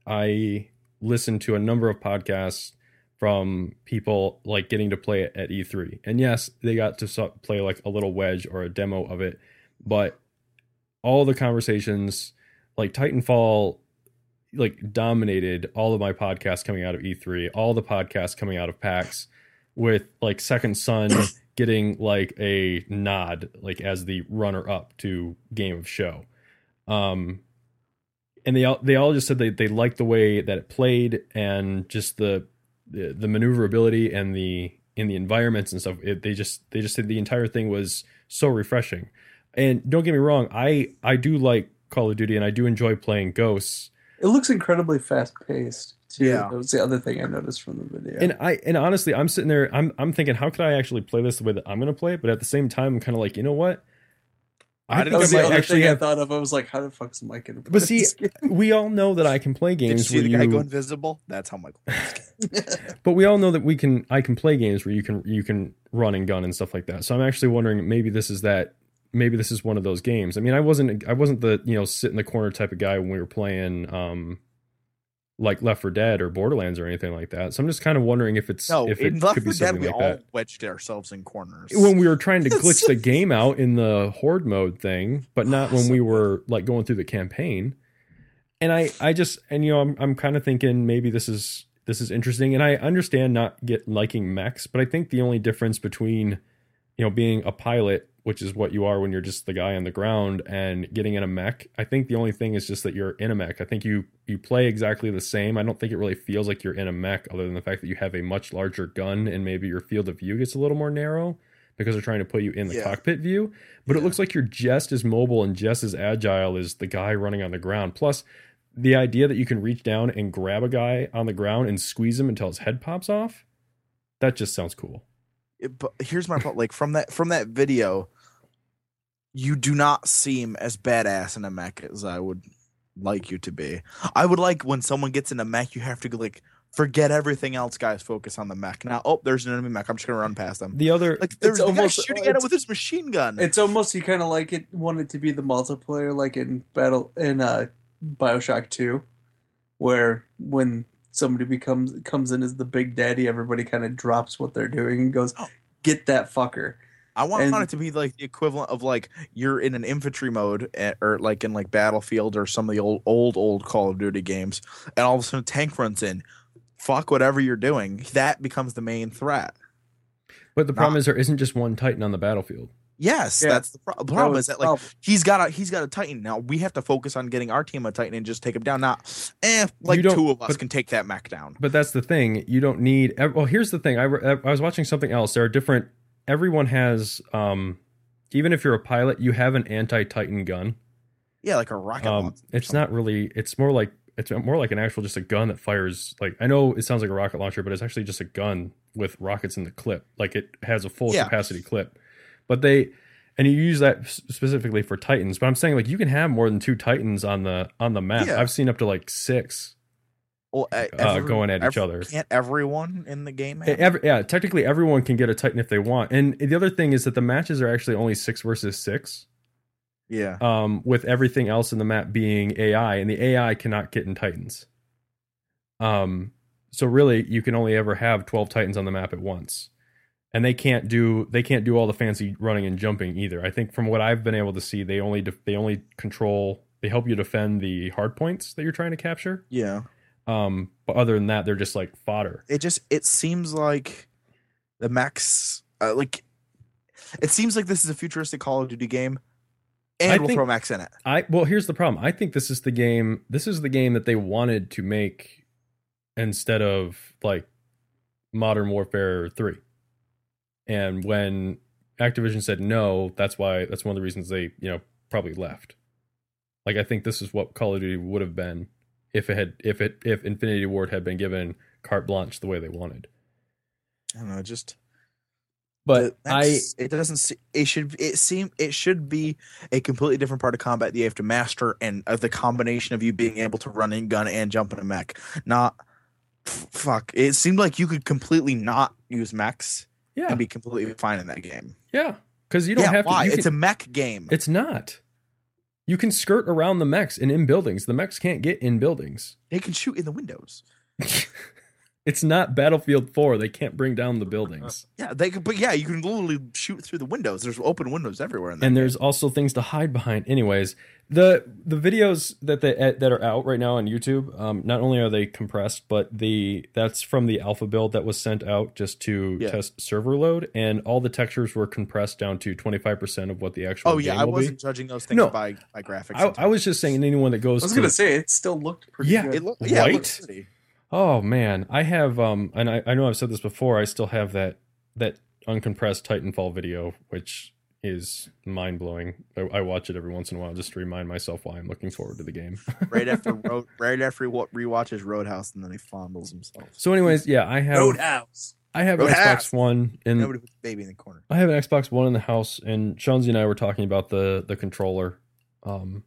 I listened to a number of podcasts from people like getting to play it at E three. And yes, they got to so- play like a little wedge or a demo of it, but all the conversations like Titanfall like dominated all of my podcasts coming out of E three, all the podcasts coming out of PAX, with like Second Son getting like a nod like as the runner up to Game of Show. Um and they all they all just said they they liked the way that it played and just the the, the maneuverability and the in the environments and stuff. It, they just they just said the entire thing was so refreshing. And don't get me wrong, I I do like Call of Duty and I do enjoy playing Ghosts. It looks incredibly fast paced. Too. Yeah. That was the other thing I noticed from the video. And I and honestly, I'm sitting there, I'm I'm thinking, how could I actually play this the way that I'm going to play it? But at the same time, I'm kind of like, you know what? I I think that was I the might other actually thing have. I thought of. I was like, how the fuck's Mike going to play But see, this game? we all know that I can play Did you games see where the guy you. go invisible? That's how Michael. But we all know that we can. I can play games where you can you can run and gun and stuff like that. So I'm actually wondering, maybe this is that. Maybe this is one of those games. I mean, I wasn't I wasn't the you know sit in the corner type of guy when we were playing. Um, like Left four Dead or Borderlands or anything like that. So I'm just kind of wondering if it's No, if it in Left could be four Dead, something we like all that. wedged ourselves in corners. When we were trying to glitch the game out in the horde mode thing, but not when we were like going through the campaign. And I, I just, and you know, I'm, I'm kind of thinking maybe this is, this is interesting. And I understand not get liking mechs, but I think the only difference between, you know, being a pilot, which is what you are when you're just the guy on the ground, and getting in a mech, I think the only thing is just that you're in a mech. I think you, you play exactly the same. I don't think it really feels like you're in a mech, other than the fact that you have a much larger gun and maybe your field of view gets a little more narrow because they're trying to put you in the Yeah. cockpit view. But it Yeah. looks like you're just as mobile and just as agile as the guy running on the ground. Plus, the idea that you can reach down and grab a guy on the ground and squeeze him until his head pops off, that just sounds cool. It- but here's my point. Like from that from that video, you do not seem as badass in a mech as I would like you to be. I would like when someone gets in a mech, you have to like forget everything else, guys. Focus on the mech. Now, oh, there's an enemy mech. I'm just gonna run past them. The other, Like there's the guy almost- shooting at it it's- with his machine gun. It's almost you kind of like it want it to be the multiplayer, like in battle in uh, Bioshock Two, where when somebody becomes comes in as the big daddy, everybody kind of drops what they're doing and goes, "Get that fucker." I want and- it to be like the equivalent of like you're in an infantry mode at, or like in like Battlefield or some of the old old old Call of Duty games, and all of a sudden a tank runs in. Fuck whatever you're doing. That becomes the main threat. but the problem Nah. is there isn't just one Titan on the battlefield. Yes, Yeah. that's the pro- the problem. was Is that the like problem. he's got a he's got a Titan now. We have to focus on getting our team a Titan and just take him down. Not, eh, like You don't- two of us but- can take that mech down. But that's the thing. You don't need. Well, here's the thing. I, re- I was watching something else. There are different. Everyone has. Um, even if you're a pilot, you have an anti-Titan gun. Yeah, like a rocket Um, launcher. it's not really. It's more like it's more like an actual just a gun that fires. Like I know it sounds like a rocket launcher, but it's actually just a gun with rockets in the clip. Like it has a full Yeah. capacity clip. But they, and you use that s- specifically for Titans. But I'm saying like you can have more than two Titans on the on the map. Yeah. I've seen up to like six. Well, uh, Uh, going at each other. Can't everyone in the game have E- Every, yeah, technically everyone can get a Titan if they want. And the other thing is that the matches are actually only six versus six. Yeah. Um, with everything else in the map being A I, and the A I cannot get in Titans. Um, so really, you can only ever have twelve Titans on the map at once, and they can't do they can't do all the fancy running and jumping either. I think from what I've been able to see, they only def- they only control they help you defend the hard points that you're trying to capture. Yeah. Um, but other than that, they're just like fodder. It just it seems like the max uh, like it seems like this is a futuristic Call of Duty game, and I we'll think- throw Max in it. I well, here's the problem. I think this is the game. This is the game that they wanted to make instead of like Modern Warfare three. And when Activision said no, that's why that's one of the reasons they you know probably left. Like I think this is what Call of Duty would have been if it had if it if Infinity Ward had been given carte blanche the way they wanted. I don't know, just But the I Max, it doesn't se- it should it seem it should be a completely different part of combat that you have to master, and of the combination of you being able to run in gun and jump in a mech. Not f- fuck. It seemed like you could completely not use mechs yeah and be completely fine in that game. yeah because you don't yeah, have why? to. You It's can- a mech game. It's not. You can skirt around the mechs and in buildings. The mechs can't get in buildings. They can shoot in the windows. It's not Battlefield four. They can't bring down the buildings. Yeah, they could, but yeah, you can literally shoot through the windows. There's open windows everywhere in that. And game. there's also things to hide behind. Anyways, the the videos that they that are out right now on YouTube, um, not only are they compressed, but the that's from the alpha build that was sent out just to Yeah. test server load, and all the textures were compressed down to twenty-five percent of what the actual Oh yeah, game I will wasn't be. judging those things No. by by graphics. I, and I was just saying anyone that I goes was to gonna say it still looked pretty Yeah, good. it looked yeah, it Right? looked pretty. Oh man, I have um, and I, I know I've said this before. I still have that that uncompressed Titanfall video, which is mind blowing. I, I watch it every once in a while just to remind myself why I'm looking forward to the game. Right after road, right after he wa- rewatches Roadhouse, and then he fondles himself. So, anyways, yeah, I have Roadhouse. I have an Roadhouse. Xbox One, and Nobody puts the baby in the corner. I have an Xbox One in the house, and Shanzi and I were talking about the the controller, um,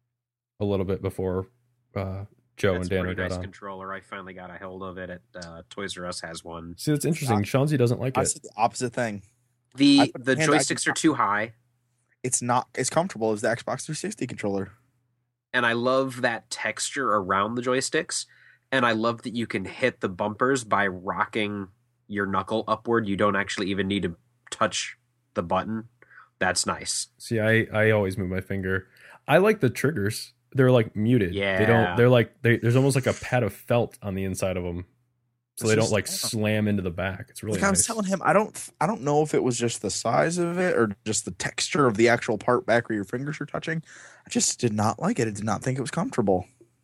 a little bit before uh, Joe That's and a Dana pretty got nice on. controller. I finally got a hold of it at uh, Toys R Us has one. See, that's interesting. Shanzi doesn't like I it. said the opposite thing. I The put the my hand- I joysticks can- are too high, It's not as comfortable as the Xbox three sixty controller. and I love that texture around the joysticks, and I love that you can hit the bumpers by rocking your knuckle upward. You don't actually even need to touch the button. That's nice. See, I I always move my finger. I like the triggers. They're like muted. They Yeah. don't. They're like they, there's almost like a pad of felt on the inside of them, so It's they don't just- like I don't- slam into the back. It's really Like I was nice. telling him, I don't, I don't know if it was just the size of it or just the texture of the actual part back where your fingers are touching. I just did not like it. I did not think it was comfortable.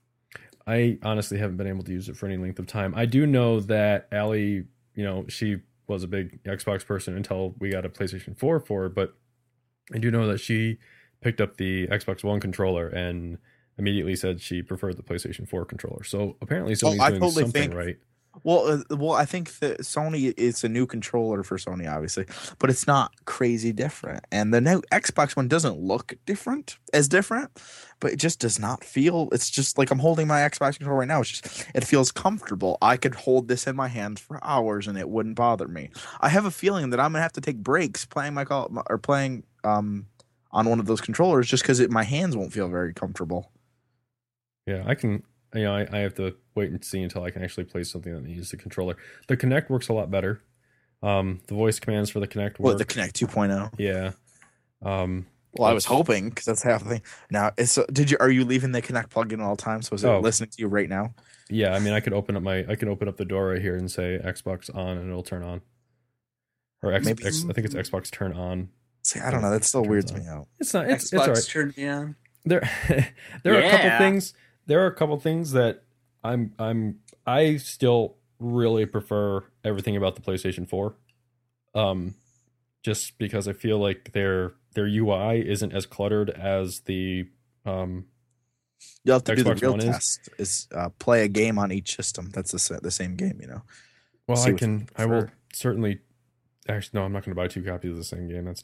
I honestly haven't been able to use it for any length of time. I do know that Allie, you know, she was a big Xbox person until we got a PlayStation four for her, but I do know that she picked up the Xbox One controller and immediately said she preferred the PlayStation four controller. So apparently Sony's I doing totally something think- right. Well, uh, well, I think that Sony, it's a new controller for Sony, obviously, but it's not crazy different. And the new Xbox One doesn't look different, as different, but it just does not feel. It's just like I'm holding my Xbox controller right now. It's just it feels comfortable. I could hold this in my hands for hours and it wouldn't bother me. I have a feeling that I'm gonna have to take breaks playing my call or playing um on one of those controllers just because my hands won't feel very comfortable. Yeah, I can. You know, I, I have to wait and see until I can actually play something that needs the controller. The Kinect works a lot better. Um, the voice commands for the Kinect work. What the Kinect two point oh? Yeah. Um, Well, I was that's- hoping because that's half the thing. Now, it's did you are you leaving the Kinect plug in all the time? So is it Oh. listening to you right now? Yeah, I mean, I could open up my, I can open up the door right here and say Xbox on, and it'll turn on. Or X, Maybe- X I think it's Xbox turn on. See, I don't know. That still Turns weirds on. me out. It's not. It's Xbox it's all right. turned me on. There, there are a couple Yeah. things. There are a couple things that I'm, I'm, I still really prefer everything about the PlayStation four. Um, just because I feel like their their U I isn't as cluttered as the um You'll have to do Xbox the real One is? test. Is uh, play a game on each system. That's the sa- the same game, you know. Well, See I what can. you I will prefer. certainly. Actually, no. I'm not going to buy two copies of the same game. That's dumb.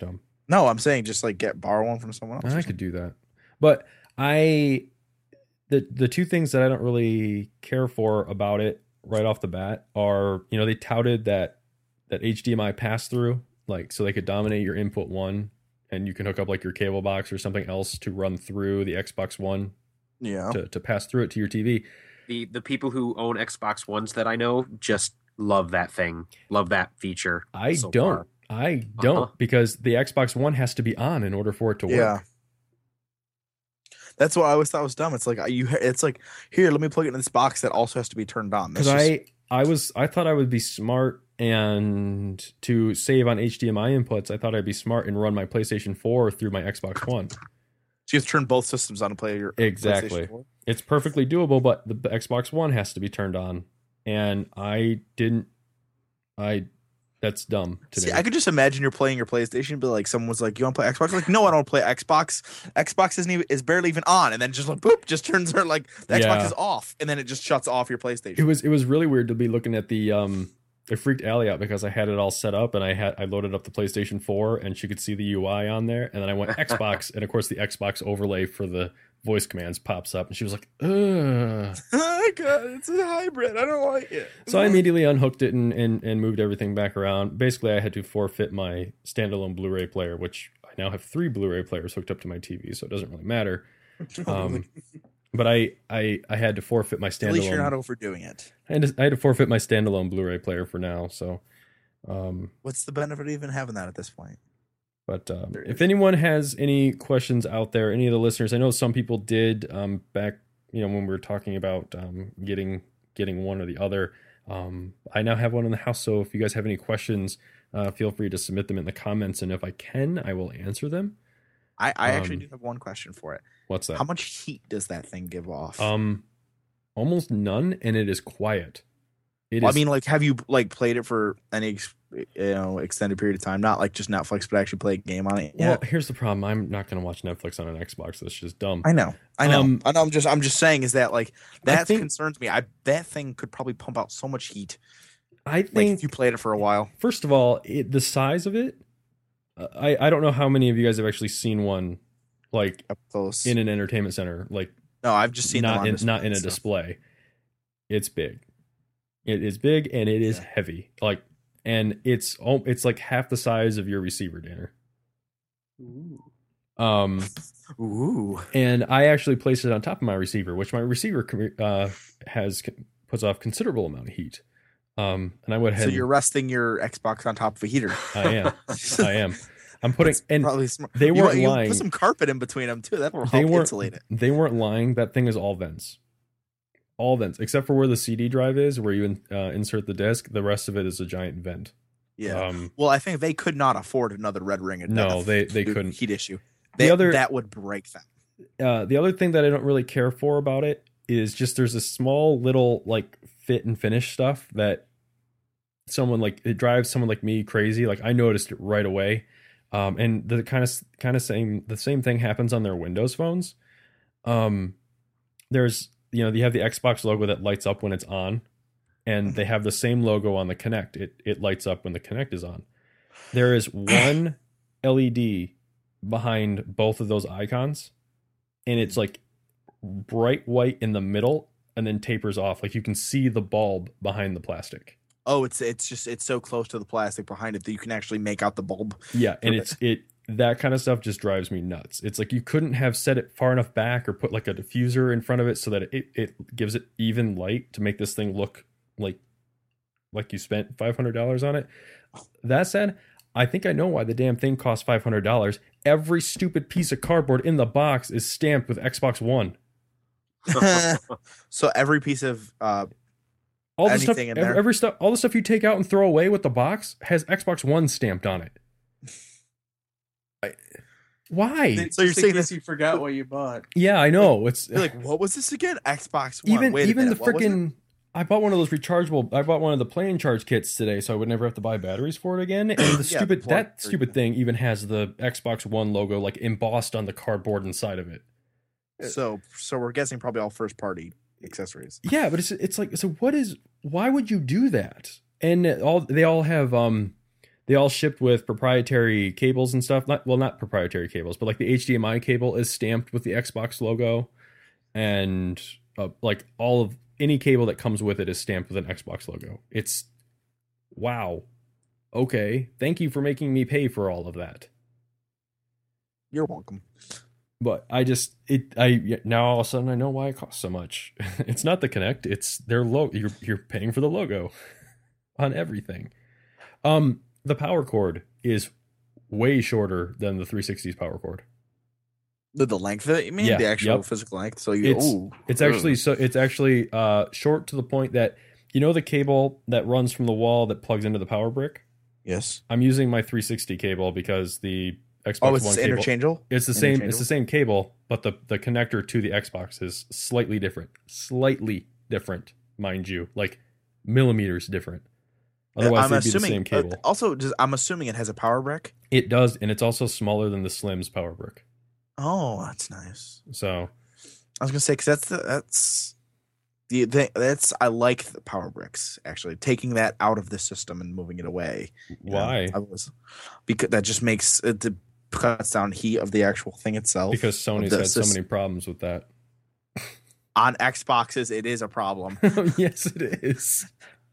No, I'm saying just like get borrow one from someone else. I could do that, but I the the two things that I don't really care for about it right off the bat are, you know, they touted that that H D M I pass through, like so they could dominate your input one, and you can hook up like your cable box or something else to run through the Xbox One Yeah. to to pass through it to your T V. The the people who own Xbox Ones that I know just love that thing, love that feature. I so don't. far. I don't Uh-huh. because the Xbox One has to be on in order for it to work. Yeah. That's what I always thought was dumb. It's like you. It's like here, let me plug it in this box that also has to be turned on. Because That's I, I was, I thought I would be smart and to save on H D M I inputs. I thought I'd be smart and run my PlayStation four through my Xbox One. So you have to turn both systems on to play your Exactly. PlayStation four? It's perfectly doable, but the Xbox One has to be turned on, and I didn't. I, that's dumb to See, me. I could just imagine you're playing your PlayStation, but like someone was like, "You want to play Xbox?" Like, no, I don't play Xbox. Xbox isn't even is barely even on, and then just like boop, just turns her like the Xbox Yeah. is off, and then it just shuts off your PlayStation. It was it was really weird to be looking at the um it freaked Allie out because I had it all set up and I had I loaded up the PlayStation four and she could see the U I on there, and then I went Xbox and of course the Xbox overlay for the voice commands pops up and she was like, ugh. Oh God, it's a hybrid. I don't like it. So I immediately unhooked it and, and and moved everything back around. Basically I had to forfeit my standalone Blu-ray player, which I now have three Blu-ray players hooked up to my T V, so it doesn't really matter. Um But I, I I had to forfeit my standalone. At least you're not overdoing it. I had, to, I had to forfeit my standalone Blu-ray player for now. So, um, What's the benefit of even having that at this point? but um, There if is. anyone has any questions out there, any of the listeners, I know some people did um, back, you know, when we were talking about um, getting getting one or the other. Um, I now have one in the house, so if you guys have any questions, uh, feel free to submit them in the comments, and if I can, I will answer them. I, I actually Um, do have one question for it. What's that? How much heat does that thing give off? Um, almost none, and it is quiet. It Well, is. I mean, like, have you like played it for any ex- you know extended period of time? Not like just Netflix, but actually play a game on it. well, Yeah, here's the problem. I'm not going to watch Netflix on an Xbox. That's just dumb. I know, I know. Um, I know. I'm just, I'm just saying is that like that think- concerns me. I that thing could probably pump out so much heat. I Like think if you played it for a while. first of all, it, the size of it. uh, I I don't know how many of you guys have actually seen one, like Up close. in an entertainment center, like no, I've just seen them not on in display not in a and stuff. display. It's big. It is big and it is Yeah. heavy. Like, and it's oh, it's like half the size of your receiver, Danner. Um, Ooh, and I actually placed it on top of my receiver, which my receiver uh, has puts off considerable amount of heat. Um, and I went ahead. so and- you're resting your Xbox on top of a heater. I am. I am. I'm putting That's and probably smart. they You weren't want- you lying. Put some carpet in between them too. That will they help weren't insulate it. they weren't lying. That thing is all vents, all vents except for where the C D drive is, where you in, uh, insert the disc. The rest of it is a giant vent. Yeah. Um, Well, I think they could not afford another Red Ring. at No, Death they- they due to couldn't. Heat issue. The They, other- that would break them. uh, the other thing that I don't really care for about it is just there's a small little like fit and finish stuff that someone like it drives someone like me crazy. Like I noticed it right away. Um, and the kind of kind of same the same thing happens on their Windows phones. Um, there's you know you have the Xbox logo that lights up when it's on, and they have the same logo on the Kinect. It it lights up when the Kinect is on. There is one L E D behind both of those icons, and it's like bright white in the middle, and then tapers off. Like you can see the bulb behind the plastic. Oh, it's it's just it's so close to the plastic behind it that you can actually make out the bulb. Yeah, and it's it that kind of stuff just drives me nuts. It's like you couldn't have set it far enough back or put like a diffuser in front of it so that it, it gives it even light to make this thing look like like you spent five hundred dollars on it. That said, I think I know why the damn thing costs five hundred dollars. Every stupid piece of cardboard in the box is stamped with Xbox One. So every piece of uh, All the stuff, Anything in every, there? every stuff, all the stuff you take out and throw away with the box has Xbox One stamped on it. I- Why? So you're Just in saying case that- you forgot what you bought. Yeah, I know. It's you're like, what was this again? Xbox One. even Wait a even minute, the what was it? freaking. I bought one of those rechargeable. I bought one of the playing charge kits today, so I would never have to buy batteries for it again. And the Yeah, stupid plug that for- stupid thing even has the Xbox One logo like embossed on the cardboard inside of it. So so we're guessing probably all first party accessories. Yeah, but it's it's like so. What is? Why would you do that? And all they all have um, they all shipped with proprietary cables and stuff. Not well, not proprietary cables, but like the H D M I cable is stamped with the Xbox logo, and uh, like all of any cable that comes with it is stamped with an Xbox logo. It's wow. Okay, thank you for making me pay for all of that. You're welcome. But I just it I now all of a sudden I know why it costs so much. It's not the Kinect, it's their logo. You're you're paying for the logo on everything. Um, the power cord is way shorter than the three sixty's power cord. The, the length of it, you mean? Yeah, The actual yep. physical length. So you It's ooh, it's actually so it's actually uh short to the point that you know the cable that runs from the wall that plugs into the power brick. yes. I'm using my three sixty cable because the Xbox Oh, it's One cable. interchangeable. It's the same. It's Interchangeable? the same cable, but the the connector to the Xbox is slightly different. Slightly different, mind you, like millimeters different. Otherwise, I'm they'd be the assuming. same cable. Uh, also, just, I'm assuming it has a power brick. It does, and it's also smaller than the Slim's power brick. Oh, that's nice. So I was gonna say because that's the, that's the thing. That's I like the power bricks actually. Taking that out of the system and moving it away. you know, why? I was because that just makes it it cuts down heat of the actual thing itself. Because Sony's the had so sys- many problems with that. on Xboxes, it is a problem. Yes, it is.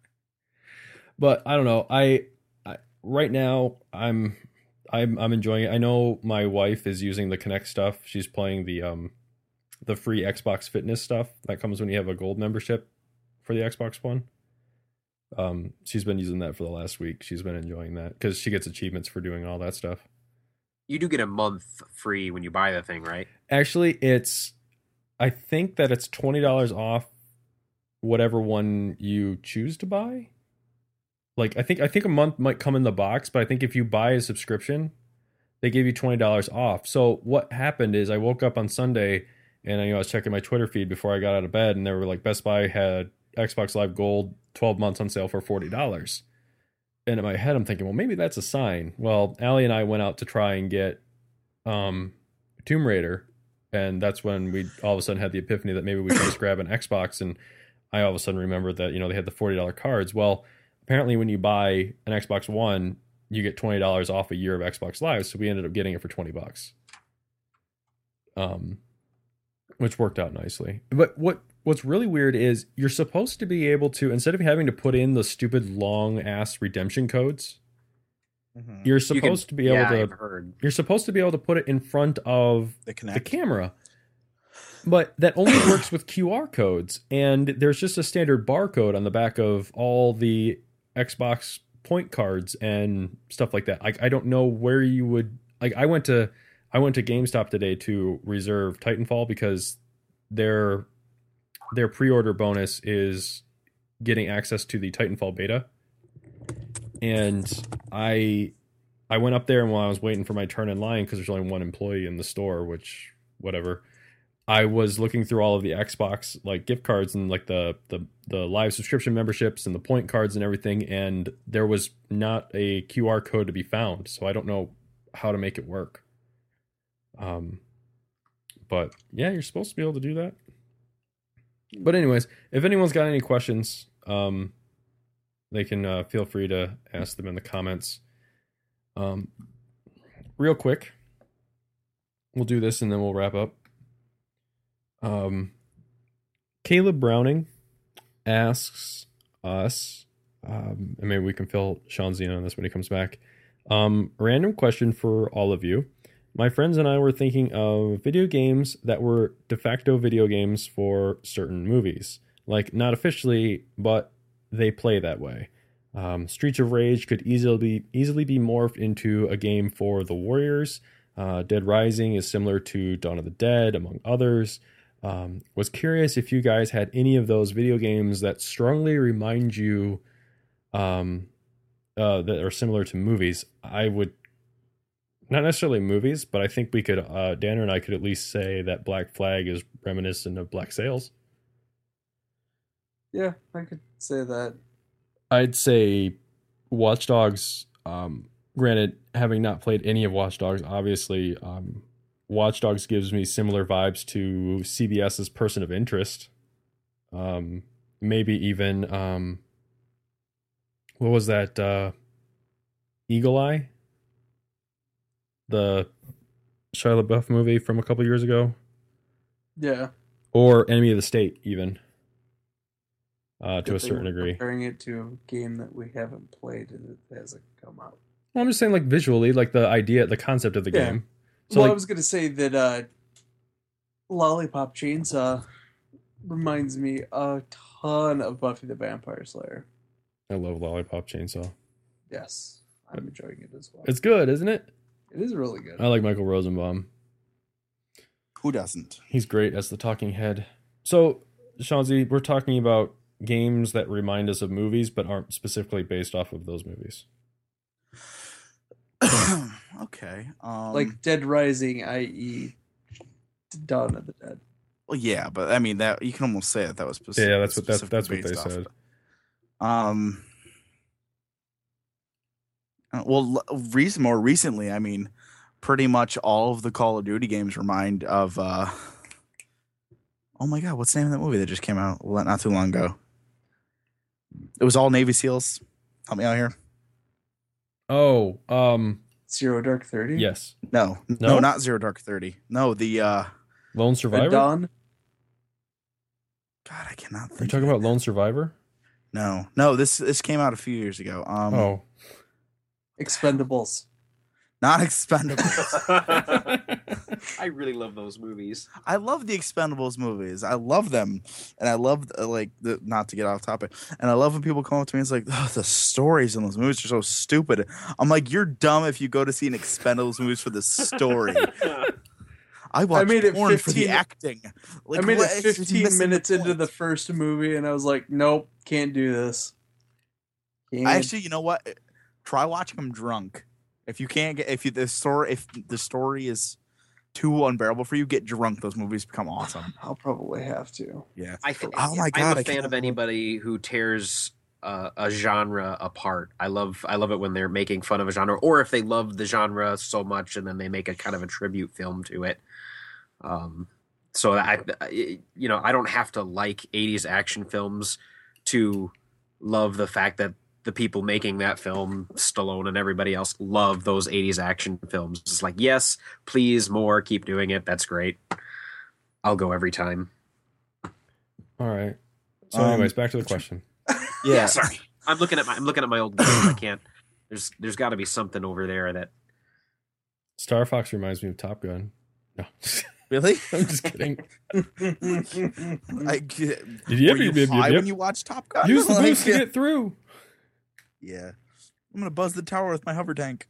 But I don't know. I, I right now I'm I'm I'm enjoying it. I know my wife is using the Kinect stuff. She's playing the um the free Xbox Fitness stuff that comes when you have a gold membership for the Xbox One. Um, she's been using that for the last week. She's been enjoying that because she gets achievements for doing all that stuff. You do get a month free when you buy the thing, right? Actually, it's I think that it's twenty dollars off whatever one you choose to buy. Like I think I think a month might come in the box, but I think if you buy a subscription, they give you twenty dollars off. So what happened is I woke up on Sunday and you know, I was checking my Twitter feed before I got out of bed, and they were like Best Buy had Xbox Live Gold twelve months on sale for forty dollars. And in my head, I'm thinking, well, maybe that's a sign. Well, Allie and I went out to try and get um, Tomb Raider, and that's when we all of a sudden had the epiphany that maybe we should just grab an Xbox. And I all of a sudden remembered that you know they had the forty dollars cards. Well, apparently when you buy an Xbox One, you get twenty dollars off a year of Xbox Live. So we ended up getting it for twenty bucks. Um, which worked out nicely. But what what's really weird is you're supposed to be able to, instead of having to put in the stupid long ass redemption codes, Mhm. you're You supposed can- to be able yeah, to I've heard. you're supposed to be able to put it in front of The Kinect. the camera. But that only works with Q R codes, and there's just a standard barcode on the back of all the Xbox point cards and stuff like that. Like I don't know where you would like I went to I went to GameStop today to reserve Titanfall because their their pre-order bonus is getting access to the Titanfall beta. And I I went up there, and while I was waiting for my turn in line, because there's only one employee in the store, which whatever, I was looking through all of the Xbox like gift cards and like the the the live subscription memberships and the point cards and everything, and there was not a Q R code to be found, so I don't know how to make it work. Um, but yeah, you're supposed to be able to do that. But anyways, if anyone's got any questions, um, they can uh, feel free to ask them in the comments. Um, real quick, we'll do this and then we'll wrap up. Um, Caleb Browning asks us, um, and maybe we can fill Sean's in on this when he comes back. Um, random question for all of you. My friends and I were thinking of video games that were de facto video games for certain movies. Like, not officially, but they play that way. Um, Streets of Rage could easily be, easily be morphed into a game for the Warriors. Uh, Dead Rising is similar to Dawn of the Dead, among others. Um, was curious if you guys had any of those video games that strongly remind you um, uh, that are similar to movies. I would, not necessarily movies, but I think we could, uh, Danner and I could at least say that Black Flag is reminiscent of Black Sails. Yeah, I could say that. I'd say Watch Dogs, um, granted, having not played any of Watch Dogs, obviously, um, Watch Dogs gives me similar vibes to CBS's Person of Interest. Um, maybe even, um, what was that, uh, Eagle Eye, the Shia LaBeouf movie from a couple years ago, Yeah. or Enemy of the State, even uh, to Good a thing certain we're degree. Comparing it to a game that we haven't played and it hasn't come out. Well, I'm just saying, like visually, like the idea, the concept of the Yeah. game. So, well, like, I was going to say that uh, Lollipop Chainsaw reminds me a ton of Buffy the Vampire Slayer. I love Lollipop Chainsaw. Yes, I'm enjoying it as well. It's good, isn't it? It is really good. I like Michael Rosenbaum. Who doesn't? He's great as the talking head. So, Shanzi, we're talking about games that remind us of movies, but aren't specifically based off of those movies. Okay. Um, Like Dead Rising, that is. Dawn of the Dead. well, yeah, but I mean that you can almost say that that was specific. Yeah, that's what that's, specifically that's what they based off said. of it. Um. uh, Well, l- reason more recently, I mean, pretty much all of the Call of Duty games remind of. uh Oh my God, what's the name of that movie that just came out well, not too long ago? It was all Navy SEALs. Help me out here. Oh, um, Zero Dark Thirty. yes, No, no, No? not Zero Dark Thirty. No, the uh Lone Red Survivor. Dawn. God, I cannot think. Are you talking of about it. Lone Survivor? No, no. This this came out a few years ago. Um, Oh, Expendables. not Expendables. I really love those movies. I love the Expendables movies. I love them, and I love uh, like the not to get off topic. And I love when people come up to me and it's like, oh, the stories in those movies are so stupid. I'm like, you're dumb if you go to see an Expendables movies for the story. I watch made it porn for the fifteen acting. Like, I made what- it it's fifteen missing minutes into point. the first movie, and I was like, "Nope, can't do this." Can't. Actually, you know what? Try watching them drunk. If you can't get if you the story if the story is too unbearable for you, get drunk. Those movies become awesome. I'll probably have to. Yeah. I think. Oh my I'm God, a I fan can't of believe- anybody who tears uh, a genre apart. I love. I love it when they're making fun of a genre, or if they love the genre so much and then they make a kind of a tribute film to it. Um. So I, I- you know, I don't have to like eighties action films to love the fact that the people making that film, Stallone and everybody else, love those eighties action films. It's like, yes, please, more, keep doing it. That's great. I'll go every time. all right. So, Um, anyways, back to the question. Yeah. Sorry, I'm looking at my I'm looking at my old games. I can't. There's there's got to be something over there that Star Fox reminds me of Top Gun. No, Really? I'm just kidding. I get, Did you were ever- you yep, high yep. when you watch Top Gun? Use the Like, boost to get through. Yeah. I'm gonna buzz the tower with my hover tank.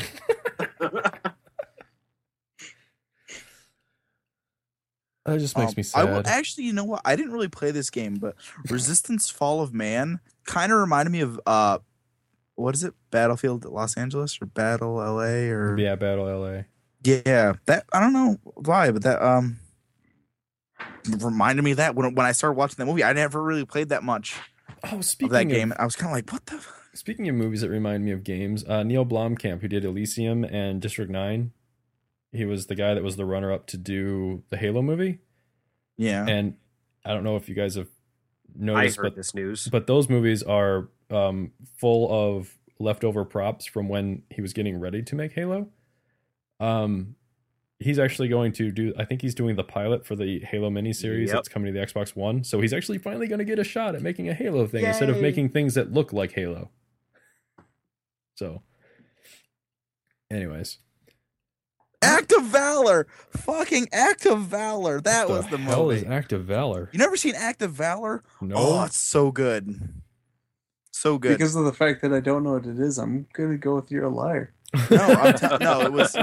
That just makes Um, me I sad. will, actually, you know what? I didn't really play this game, but Resistance: Fall of Man kind of reminded me of uh, what is it? Battlefield Los Angeles or Battle L A or yeah, Battle L A. yeah. That I don't know why, but that um reminded me of that when when I started watching that movie. I never really played that much Oh, of speaking that of, game. I was kind of like, what the. speaking of movies that remind me of games, uh, Neil Blomkamp, who did Elysium and District Nine, he was the guy that was the runner-up to do the Halo movie. Yeah. And I don't know if you guys have I noticed, heard but this news. but those movies are um, full of leftover props from when he was getting ready to make Halo. Um, he's actually going to do. I think he's doing the pilot for the Halo miniseries Yep. that's coming to the Xbox One. So he's actually finally going to get a shot at making a Halo thing instead of Yay. making things that look like Halo. So, anyways, Act of Valor, fucking Act of Valor. That was the hell movie. is Act of Valor? You never seen Act of Valor? No, Oh, it's so good. So good. Because of the fact that I don't know what it is, I'm gonna go with you're a liar. no, I'm te- no, it was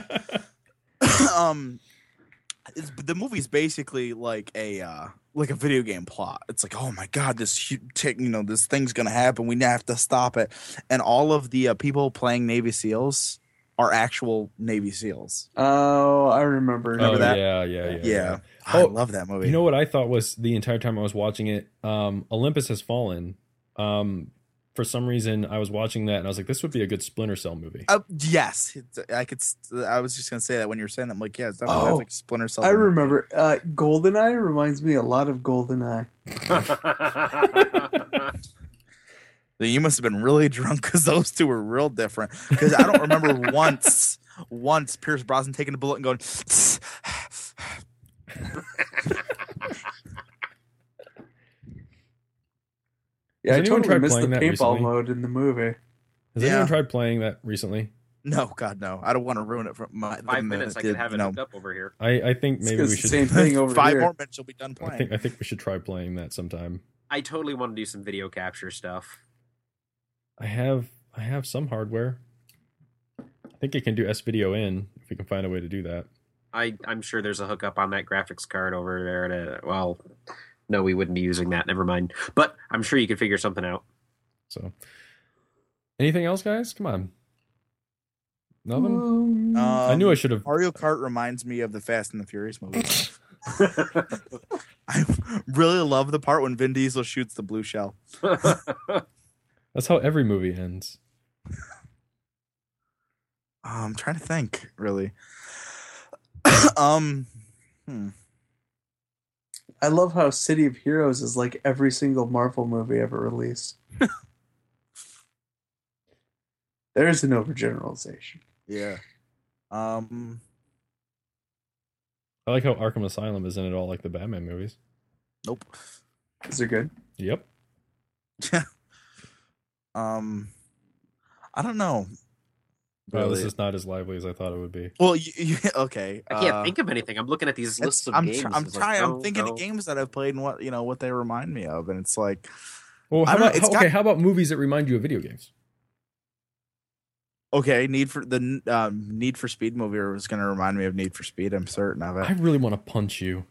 um it's, the movie's basically like a uh like a video game plot. It's like, oh my god, this hu- tick, you know, this thing's gonna happen. We have to stop it. And all of the uh, people playing Navy SEALs are actual Navy SEAls. Oh, I remember. oh that? yeah, yeah, yeah, Yeah, I Oh, love that movie. You know what I thought was the entire time I was watching it? Um, Olympus Has Fallen. Um, for some reason, I was watching that and I was like, this would be a good Splinter Cell movie. Uh, yes, it's- I could. st- I was just gonna say that when you were saying that, I'm like, yeah, it's definitely Oh, like Splinter Cell. I remember. Uh, Goldeneye reminds me a lot of Goldeneye. They Then you must have been really drunk because those two were real different. Because I don't remember once, once Pierce Brosnan taking a bullet and going. Yeah, Has I anyone totally tried missed the playing that paintball recently? mode in the movie. Has Yeah. anyone tried playing that recently? No, God, no. I don't want to ruin it for my Five the minutes, I the- could have it no. hooked up over here. I, I think It's maybe 'cause we the should. same thing over Five here. more minutes, you'll be done I playing. think I think we should try playing that sometime. I totally want to do some video capture stuff. I have I have some hardware. I think it can do S video in if we can find a way to do that. I, I'm sure there's a hookup on that graphics card over there. To, well, no, we wouldn't be using that. Never mind. But I'm sure you could figure something out. So, anything else, guys? Come on. Nothing. Um, I knew I should have. Mario Kart reminds me of the Fast and the Furious movies. I really love the part when Vin Diesel shoots the blue shell. That's how every movie ends. I'm trying to think, really. um, hmm. I love how City of Heroes is like every single Marvel movie ever released. There's an overgeneralization. Yeah. Um, I like how Arkham Asylum isn't at all like the Batman movies. nope. Is it good? Yep. Um, I don't know. Wow, this Really. is not as lively as I thought it would be. Well, you, you okay? I can't uh, think of anything. I'm looking at these it's- lists of I'm, games. tr- I'm It's like, trying. no, I'm thinking no. of games that I've played and what you know what they remind me of, and it's like, Well, I how don't know, about it's how, got- okay? How about movies that remind you of video games? okay, Need for the um, Need for Speed movie was going to remind me of Need for Speed. I'm certain of I it. really want to punch you,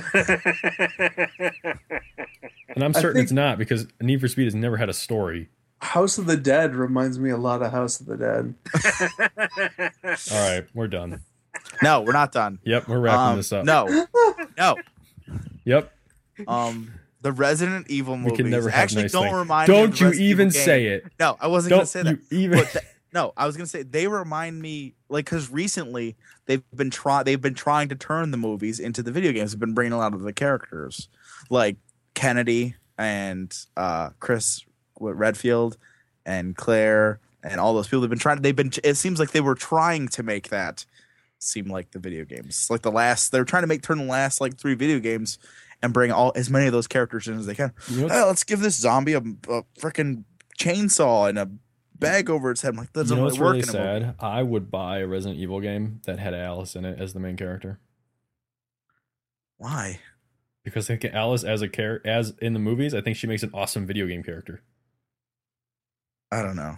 and I'm I certain think- it's not because Need for Speed has never had a story. House of the Dead reminds me a lot of House of the Dead. All right, we're done. No, we're not done. Yep, we're wrapping Um, this up. No, no. Yep. Um, the Resident Evil We movies can never have actually nice don't things. remind me. of Don't the you Resident even Evil game. say it. No, I wasn't going Don't to say that. you even. But th- no, I was gonna say they remind me like because recently they've been trying they've been trying to turn the movies into the video games. They've been bringing a lot of the characters like Kennedy and uh, Chris Redfield and Claire and all those people. They've been trying. They've been. It seems like they were trying to make that seem like the video games. Like the last, they're trying to make turn the last like three video games and bring all as many of those characters in as they can. You know what's- Oh, let's give this zombie a, a freaking chainsaw and a bag over its head. I'm like, that You doesn't know really what's work really in a movie. sad? I would buy a Resident Evil game that had Alice in it as the main character Why? because I think Alice as a char- as in the movies, I think she makes an awesome video game character. I don't know.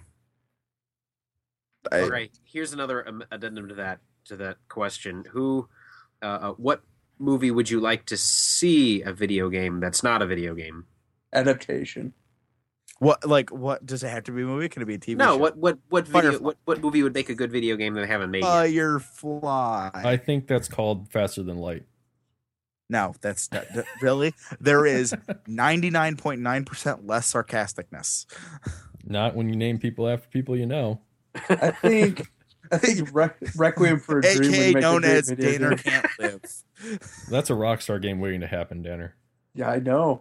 I, All right. Here's another um, addendum to that to that question. Who, uh, uh, what movie would you like to see a video game that's not a video game? Adaptation. What like what does it have to be a movie? Can it be a T V No. show? What what what video? Firefly. What what movie would make a good video game that they haven't made yet? Firefly. I think that's called Faster Than Light. No, that's not, th- really there is ninety-nine point nine percent less sarcasticness. Not when you name people after people you know. I think I think Re- Requiem for a Dream A K A would make known a great as video Danner game. Can't Live. That's a Rockstar game waiting to happen, Danner. Yeah, I know.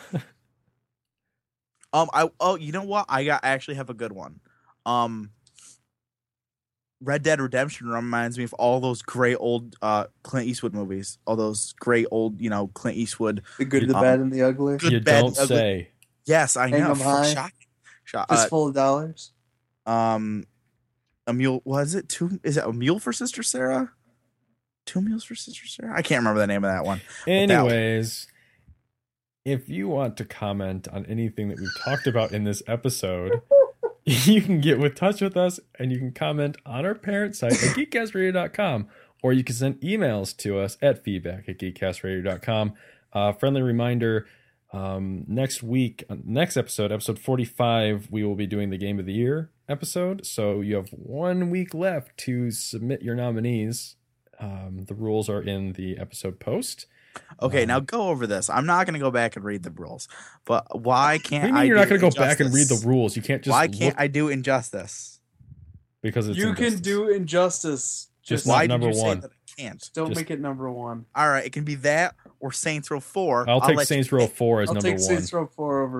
Um, I oh, you know what? I got I actually have a good one. Um, Red Dead Redemption reminds me of all those great old uh Clint Eastwood movies. All those great old, you know, Clint Eastwood. The good, the Um, bad, and the ugly. Good, you bad, don't ugly- say. Yes, I Hang know. 'em high. Shocking. Shot. Fistful of dollars. Uh, um, a mule. Was it two? Is it a mule for Sister Sarah? Two mules for Sister Sarah. I can't remember the name of that one. Anyways, if you want to comment on anything that we've talked about in this episode, you can get with touch with us and you can comment on our parent site at geekcast radio dot com, or you can send emails to us at feedback at geekcast radio dot com. Uh, friendly reminder, um, next week, uh, next episode, episode forty-five, we will be doing the Game of the Year episode. So you have one week left to submit your nominees. Um, the rules are in the episode post. Okay, Um, now go over this. I'm not going to go back and read the rules, but why What can't do you mean I you're not do going to go back and read the Injustice? rules? You can't just Why look can't I do Injustice? because it's You can injustice. do Injustice. Just Just not Why did number you say one. that I can't? don't just- make it number one. All right, it can be that or Saints Row four. I'll take let you Saints Row pick. four as I'll number take one. Saints Row four over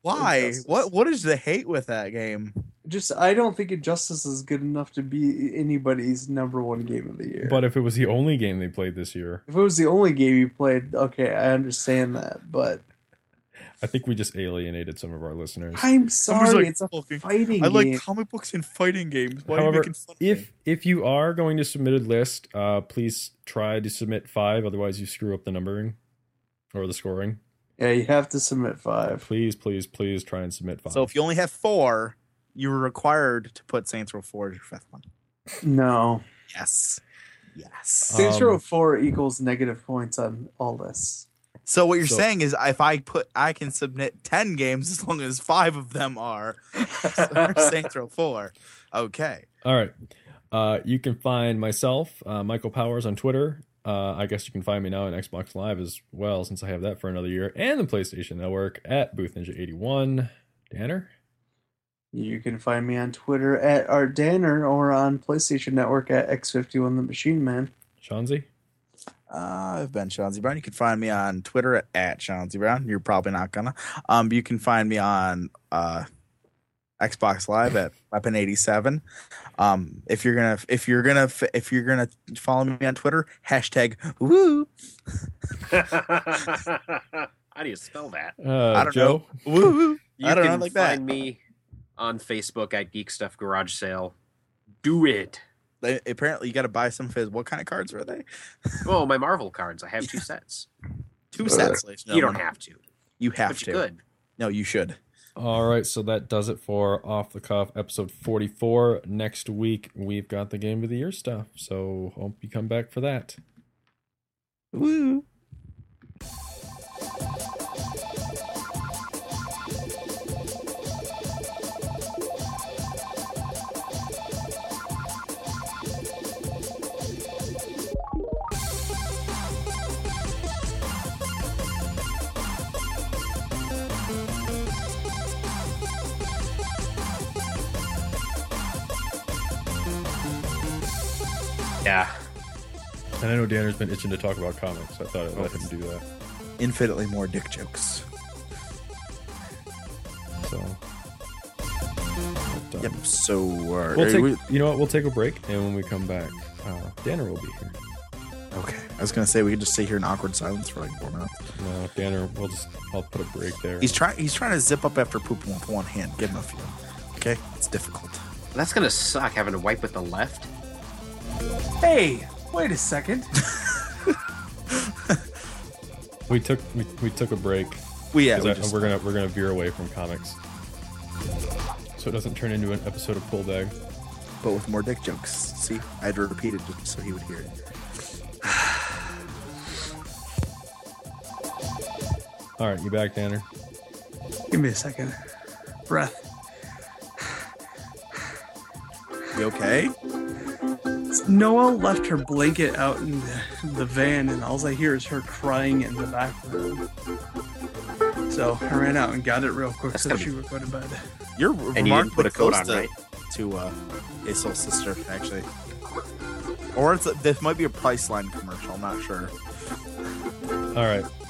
Why? Injustice. What What is the hate with that game? Just I don't think Injustice is good enough to be anybody's number one game of the year. But if it was the only game they played this year, if it was the only game you played, okay, I understand that. But I think we just alienated some of our listeners. I'm sorry, like, it's a "Fucking- fighting I like game. comic books and fighting games. Why are you However, making fun of me? if if you are going to submit a list, uh, please try to submit five. Otherwise, you screw up the numbering or the scoring. Yeah, you have to submit five. Please, please, please try and submit five. So if you only have four, you're required to put Saints Row four as your fifth one. No. Yes. Yes. Saints Um, Row four equals negative points on all this. So what you're So- saying is, if I put, I can submit ten games as long as five of them are Saints Row four. Okay. All right. Uh, you can find myself, uh, Michael Powers, on Twitter. Uh, I guess you can find me now on Xbox Live as well, since I have that for another year, and the PlayStation Network at Booth Ninja eighty-one. Danner? You can find me on Twitter at Art Danner or on PlayStation Network at X fifty-one The Machine Man. Shanzi? Uh, I've been Chauncey Brown. You can find me on Twitter at, at Chauncey Brown. You're probably not gonna. Um, you can find me on uh, Xbox Live at Weapon eighty-seven. Um, if you're gonna, if you're gonna, if you're gonna follow me on Twitter, hashtag woo. How do you spell that? Uh, I don't Joe? know. Woo. You I don't can know like that. find me on Facebook at Geek Stuff Garage Sale. Do it. They, apparently, you got to buy some of his. What kind of cards are they? Oh, my Marvel cards. I have two sets. Two sets. ladies and You don't gentlemen. have to, You have but to. you could. No, you should. All right, so that does it for Off the Cuff episode forty-four. Next week, we've got the Game of the Year stuff, so hope you come back for that. Woo. Yeah. And I know Danner's been itching to talk about comics, so I thought I'd let him do that. Infinitely more dick jokes. So, but, um, Yep. So uh, we'll are take, we- you know what? We'll take a break, and when we come back, uh, Danner will be here. okay. I was gonna say we could just sit here in awkward silence for like four minutes. No, Danner, we'll just I'll put a break there. He's trying. He's trying to zip up after pooping with one hand. Give him a few. Okay, it's difficult. That's going to suck having to wipe with the left. Hey, wait a second. we took we, we took a break. Well, yeah, 'cause we I- just, we're gonna we're gonna veer away from comics, so it doesn't turn into an episode of Pull Bag. but with more dick jokes. See, I had to repeat it just so he would hear it. All right, you back, Danner? Give me a second. Breath. You okay? Noelle left her blanket out in the, the van, and all I hear is her crying in the background. So I ran out and got it real quick That's so gotta she be- would go to bed. You're And you didn't put a coat on, to, right? to uh, a soul sister, actually. Or it's a, this might be a Priceline commercial. I'm not sure. All right,